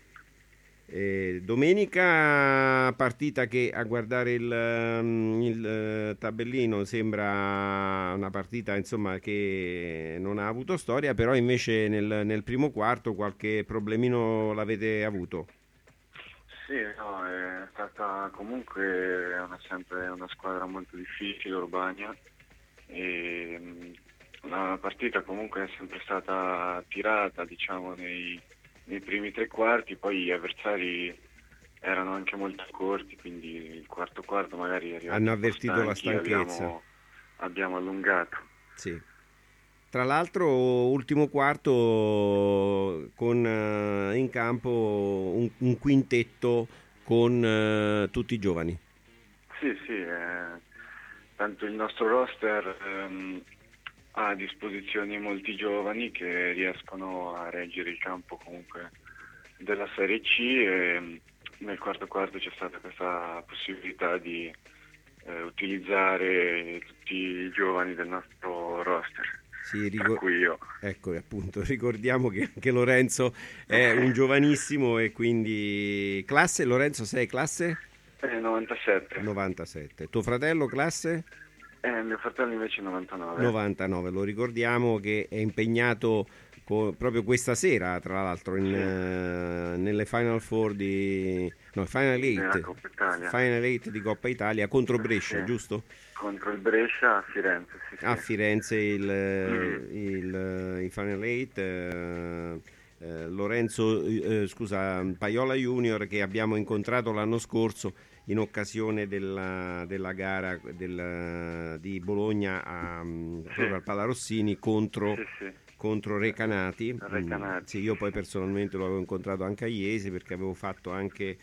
Domenica partita che, a guardare il tabellino, sembra una partita insomma che non ha avuto storia, però invece nel primo quarto qualche problemino l'avete avuto. Sì, no, è stata comunque sempre una squadra molto difficile, Urbania, e la partita comunque è sempre stata tirata, diciamo, nei primi tre quarti, poi gli avversari erano anche molto corti, quindi il quarto magari hanno avvertito la stanchezza. Abbiamo allungato. Sì. Tra l'altro ultimo quarto con in campo un quintetto con tutti giovani. Sì, tanto il nostro roster ha a disposizione molti giovani che riescono a reggere il campo comunque della Serie C, e nel quarto c'è stata questa possibilità di utilizzare tutti i giovani del nostro roster. Sì, tra cui io. Ecco, appunto, ricordiamo che anche Lorenzo è un giovanissimo, e quindi classe. Lorenzo, sei classe? 97. Tuo fratello classe? Mio fratello invece 99. 99, lo ricordiamo che è impegnato proprio questa sera, tra l'altro, nelle Final Four Final 8 di Coppa Italia contro Brescia, sì. Giusto? Contro il Brescia a Firenze. Sì. A Firenze i Final 8. Lorenzo, Paiola Junior, che abbiamo incontrato l'anno scorso in occasione della gara di Bologna proprio al Palarossini contro Recanati. Sì, io poi personalmente lo avevo incontrato anche a Iesi, perché avevo fatto anche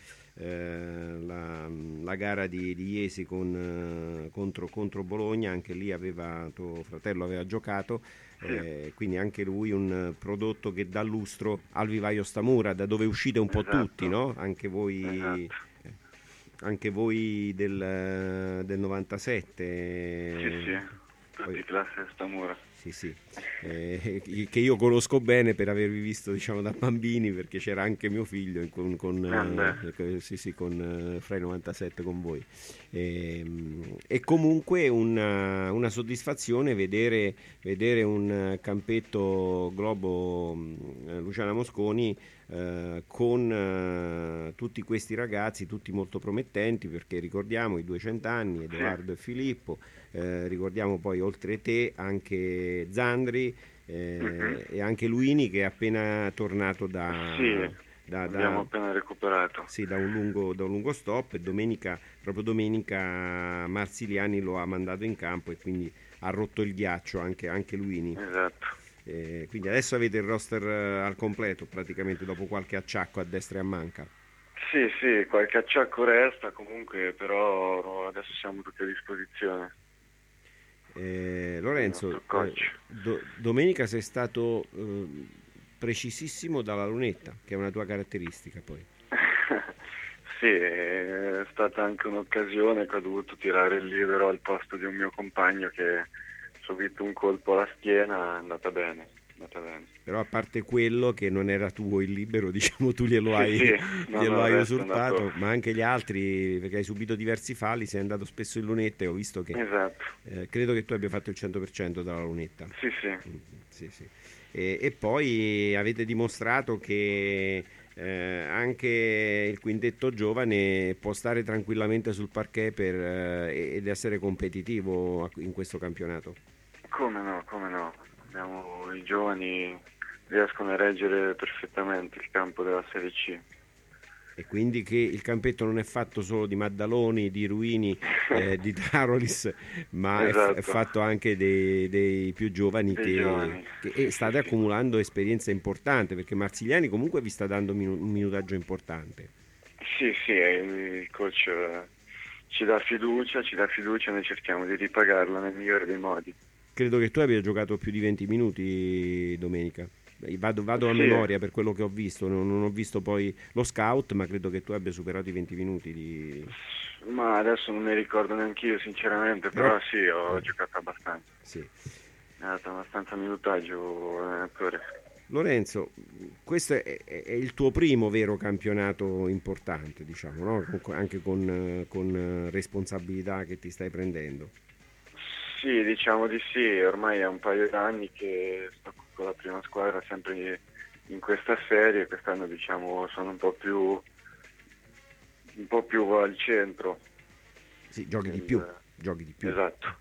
la gara di Iesi contro Bologna. Anche lì tuo fratello aveva giocato. Quindi anche lui un prodotto che dà lustro al Vivaio Stamura, da dove uscite un po' tutti, no? Anche voi del 97. Tutti classe Stamura. Sì. Che io conosco bene per avervi visto, diciamo, da bambini, perché c'era anche mio figlio con fra i 97 con voi. E comunque una soddisfazione vedere un campetto Globo Luciana Mosconi con tutti questi ragazzi, tutti molto promettenti, perché ricordiamo i 200 anni, Edoardo e Filippo, ricordiamo poi oltre te anche Zandri e anche Luini, che è appena tornato abbiamo appena recuperato da un lungo stop, e domenica Marsiliani lo ha mandato in campo e quindi ha rotto il ghiaccio anche Luini. Esatto. Quindi adesso avete il roster al completo praticamente, dopo qualche acciacco a destra e a manca. Sì, qualche acciacco resta comunque, però adesso siamo tutti a disposizione. Lorenzo, domenica sei stato precisissimo dalla lunetta, che è una tua caratteristica poi. Sì, è stata anche un'occasione che ho dovuto tirare il libero al posto di un mio compagno che ha subito un colpo alla schiena. È andata bene. Però a parte quello che non era tuo il libero, diciamo, tu glielo hai usurpato, ma anche gli altri, perché hai subito diversi falli, sei andato spesso in lunetta e ho visto che credo che tu abbia fatto il 100% dalla lunetta. Sì. E poi avete dimostrato che anche il quintetto giovane può stare tranquillamente sul parquet ed essere competitivo in questo campionato. Come no. I giovani riescono a reggere perfettamente il campo della Serie C. E quindi che il campetto non è fatto solo di Maddaloni, di Ruini, di Tarolis, ma è fatto anche dei più giovani che state accumulando esperienza importante, perché Marsiliani comunque vi sta dando un minutaggio importante. Sì, il coach ci dà fiducia, noi cerchiamo di ripagarla nel migliore dei modi. Credo che tu abbia giocato più di 20 minuti domenica. Vado a memoria per quello che ho visto, non ho visto poi lo scout, ma credo che tu abbia superato i 20 minuti Ma adesso non mi ricordo neanche io sinceramente, però sì, ho giocato abbastanza. Sì. È dato abbastanza minutaggio allenatore. Lorenzo, questo è il tuo primo vero campionato importante, diciamo, no? Anche con responsabilità che ti stai prendendo. Sì, diciamo di sì, ormai è un paio d'anni che sto con la prima squadra sempre in questa serie, quest'anno diciamo sono un po' più al centro. Sì, giochi di più. Esatto.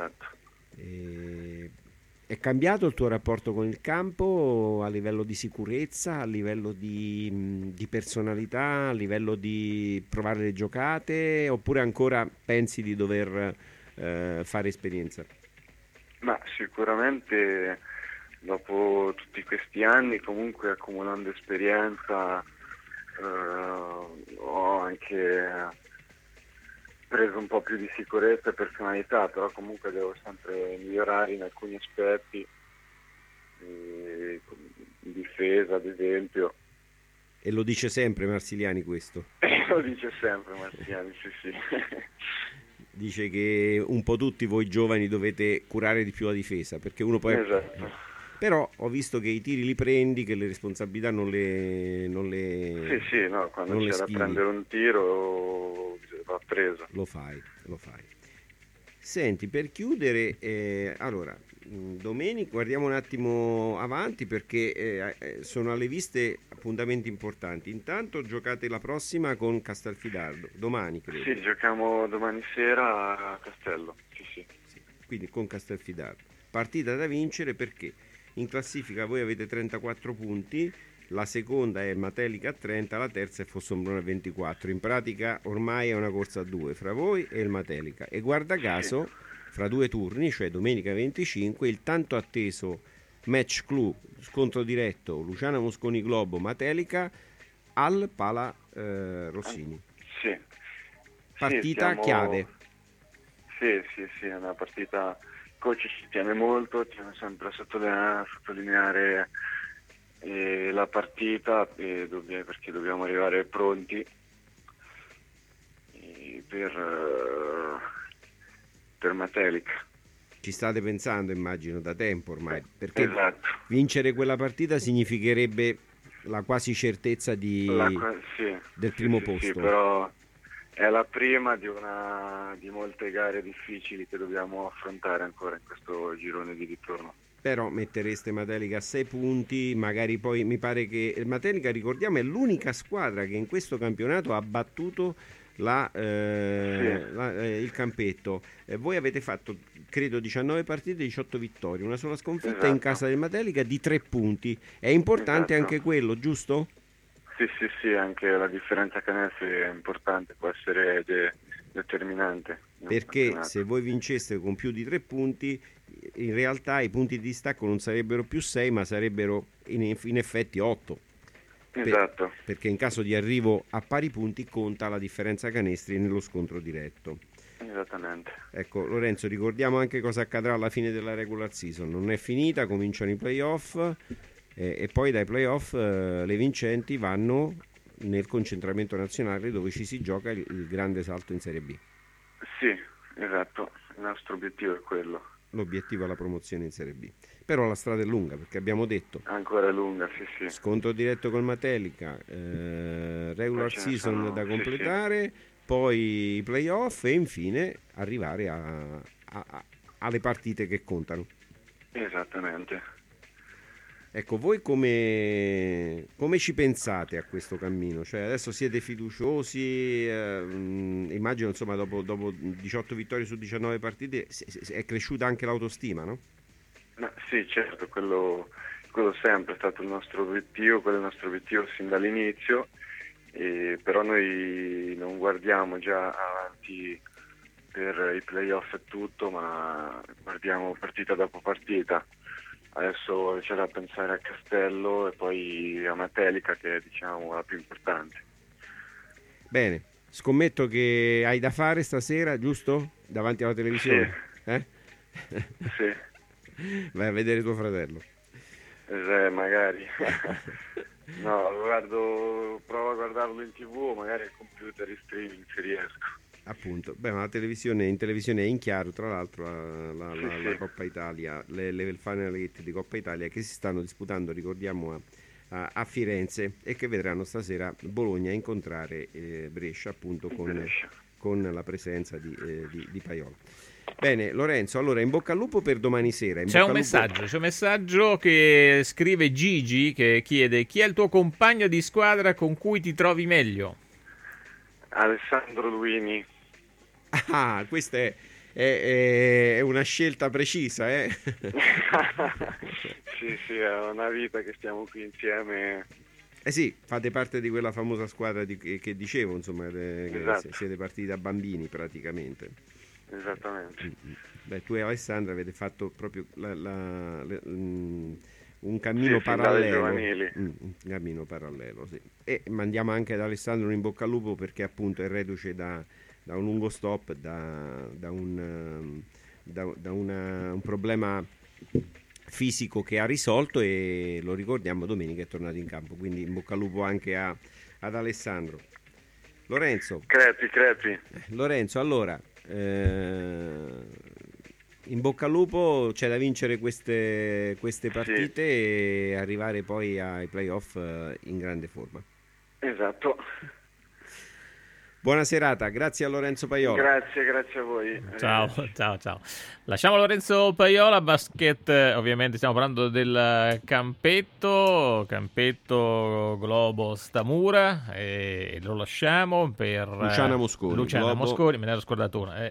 È cambiato il tuo rapporto con il campo a livello di sicurezza, a livello di personalità, a livello di provare le giocate, oppure ancora pensi di dover fare esperienza? Ma sicuramente dopo tutti questi anni, comunque accumulando esperienza, ho anche preso un po' più di sicurezza e personalità, però comunque devo sempre migliorare in alcuni aspetti, in difesa ad esempio. E lo dice sempre Marsiliani questo? Lo dice sempre Marsiliani, sì. Dice che un po' tutti voi giovani dovete curare di più la difesa, perché uno poi... Esatto. Però ho visto che i tiri li prendi, che le responsabilità non le Sì, no, quando c'è da prendere un tiro va preso. Lo fai. Senti, per chiudere, allora, domenica guardiamo un attimo avanti, perché sono alle viste appuntamenti importanti. Intanto giocate la prossima con Castelfidardo, domani credo. Sì, giochiamo domani sera a Castello, sì. Quindi con Castelfidardo. Partita da vincere, perché in classifica voi avete 34 punti la seconda è Matelica a 30, la terza è Fossombrone a 24. In pratica ormai è una corsa a due fra voi e il Matelica, e guarda caso fra 2 turni, cioè domenica 25, il tanto atteso match clou, scontro diretto Luciana Mosconi Globo Matelica al Pala Rossini. Sì. Partita chiave. Sì, è una partita. Il coach ci tiene molto, tiene sempre a sottolineare la partita, perché dobbiamo arrivare pronti per Matelica. Ci state pensando, immagino, da tempo ormai, perché esatto. Vincere quella partita significherebbe la quasi certezza del primo posto. Sì, però è la prima di molte gare difficili che dobbiamo affrontare ancora in questo girone di ritorno. Però mettereste Matelica a 6 punti, magari poi mi pare che il Matelica, ricordiamo, è l'unica squadra che in questo campionato ha battuto il campetto. Voi avete fatto, credo, 19 partite, 18 vittorie, una sola sconfitta, esatto, in casa del Matelica di 3 punti. È importante, esatto, anche quello, giusto? Sì, anche la differenza canestri è importante, può essere determinante. Perché se voi vinceste con più di 3 punti, in realtà i punti di distacco non sarebbero più 6, ma sarebbero in effetti 8. Esatto. Perché in caso di arrivo a pari punti conta la differenza canestri nello scontro diretto. Esattamente. Ecco, Lorenzo, ricordiamo anche cosa accadrà alla fine della regular season. Non è finita, cominciano i playoff e poi dai playoff le vincenti vanno nel concentramento nazionale, dove ci si gioca il grande salto in Serie B. Sì, esatto, il nostro obiettivo è quello. L'obiettivo è la promozione in Serie B. Però la strada è lunga, perché abbiamo detto ancora lunga, sì. Scontro diretto col Matelica, regular season da completare, poi i playoff e infine arrivare alle partite che contano. Esattamente. Ecco, voi come ci pensate a questo cammino? Cioè, adesso siete fiduciosi, immagino, insomma, dopo 18 vittorie su 19 partite è cresciuta anche l'autostima, no? Sì, certo, quello sempre è stato il nostro obiettivo, quello è il nostro obiettivo sin dall'inizio, però noi non guardiamo già avanti per i playoff e tutto, ma guardiamo partita dopo partita. Adesso c'è da pensare a Castello e poi a Matelica, che è, diciamo, la più importante. Bene, scommetto che hai da fare stasera, giusto? Davanti alla televisione? Sì. Vai a vedere tuo fratello. Magari. No, provo a guardarlo in TV o magari al computer in streaming se riesco. Appunto, ma la televisione, in televisione è in chiaro, tra l'altro, la Coppa Italia, le Final 8 di Coppa Italia che si stanno disputando, ricordiamo, a Firenze, e che vedranno stasera Bologna incontrare Brescia, appunto, con la presenza di Paiolo. Bene, Lorenzo, allora in bocca al lupo per domani sera. C'è un messaggio che scrive Gigi, che chiede: chi è il tuo compagno di squadra con cui ti trovi meglio? Alessandro Luini. Ah, questa è una scelta precisa, eh? Sì, è una vita che stiamo qui insieme. Sì, fate parte di quella famosa squadra che dicevo, insomma, esatto, che siete partiti da bambini praticamente. Esattamente. Beh, tu e Alessandra avete fatto proprio un cammino parallelo. Un cammino parallelo, sì. E mandiamo anche ad Alessandro un in bocca al lupo, perché appunto è reduce da un lungo stop, da un problema fisico che ha risolto, e lo ricordiamo, domenica è tornato in campo, quindi in bocca al lupo anche ad Alessandro. Lorenzo. Crepi. Lorenzo, allora, in bocca al lupo, c'è da vincere queste partite e arrivare poi ai playoff in grande forma. Esatto. Buona serata, grazie a Lorenzo Paiola. Grazie a voi. Ciao. Lasciamo Lorenzo Paiola. Basket, ovviamente stiamo parlando del campetto Globo Stamura, e lo lasciamo per Luciana Mosconi, me ne ero scordato una.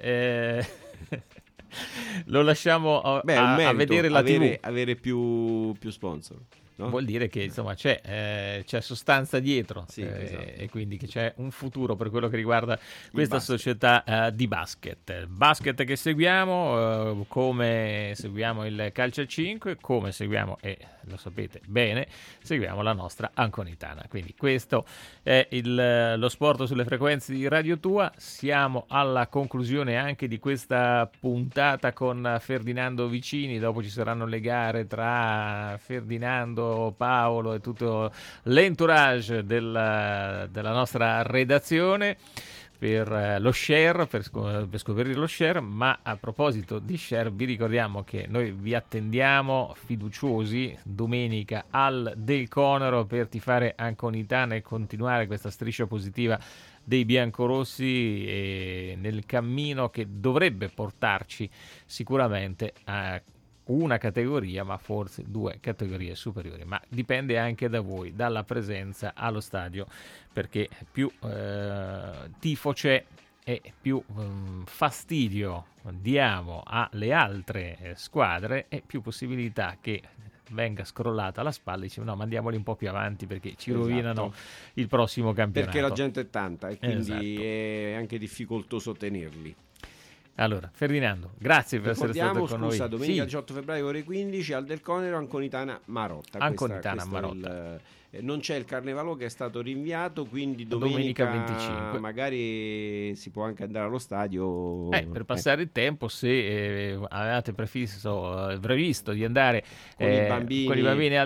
Lo lasciamo a vedere la TV. Avere più sponsor. no? Vuol dire che insomma c'è sostanza dietro, esatto. E quindi che c'è un futuro per quello che riguarda questa società di basket. Basket che seguiamo, come seguiamo il calcio a 5, come seguiamo, e lo sapete bene, seguiamo la nostra Anconitana. Quindi questo è lo sport sulle frequenze di Radio Tua. Siamo alla conclusione anche di questa puntata con Ferdinando Vicini. Dopo ci saranno le gare tra Ferdinando, Paolo e tutto l'entourage della nostra redazione per lo share, per scoprire lo share. Ma a proposito di share, vi ricordiamo che noi vi attendiamo fiduciosi domenica al Del Conero per tifare Anconitana e continuare questa striscia positiva dei biancorossi nel cammino che dovrebbe portarci sicuramente a una categoria, ma forse 2 categorie superiori. Ma dipende anche da voi, dalla presenza allo stadio, perché più tifo c'è e più fastidio diamo alle altre squadre e più possibilità che venga scrollata alla spalla e dice no, mandiamoli un po' più avanti perché ci rovinano il prossimo campionato. Perché la gente è tanta e quindi Esatto. è anche difficoltoso tenerli. Allora, Ferdinando, grazie per essere stato con noi. Domenica 18 febbraio ore 15 al Del Conero, Anconitana Marotta. Anconitana Marotta. Non c'è il Carnevalò che è stato rinviato, quindi domenica 25 magari si può anche andare allo stadio per passare il tempo, se avevate previsto di andare con i bambini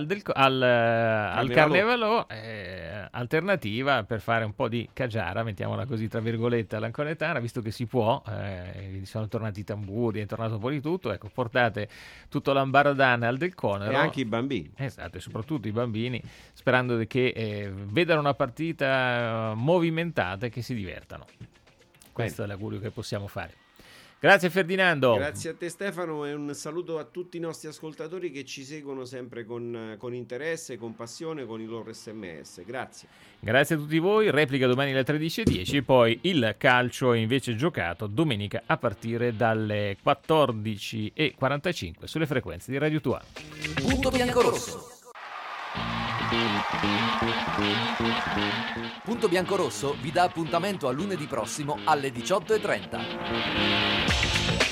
al Carnevalò, alternativa per fare un po' di cagiara, mettiamola così tra virgolette, all'Anconetana, visto che si può, sono tornati i tamburi, è tornato un po' di tutto, ecco, portate tutto l'ambaradana al Del Conero e anche i bambini, esatto, e soprattutto i bambini, sperando che vedano una partita movimentata e che si divertano. Questo è l'augurio che possiamo fare. Grazie Ferdinando. Grazie a te Stefano e un saluto a tutti i nostri ascoltatori che ci seguono sempre con interesse, con passione, con i loro SMS. Grazie. Grazie a tutti voi, replica domani alle 13:10 e poi il calcio è invece giocato domenica a partire dalle 14:45 sulle frequenze di Radio Tua. Punto Biancorosso. Punto Biancorosso vi dà appuntamento a lunedì prossimo alle 18:30.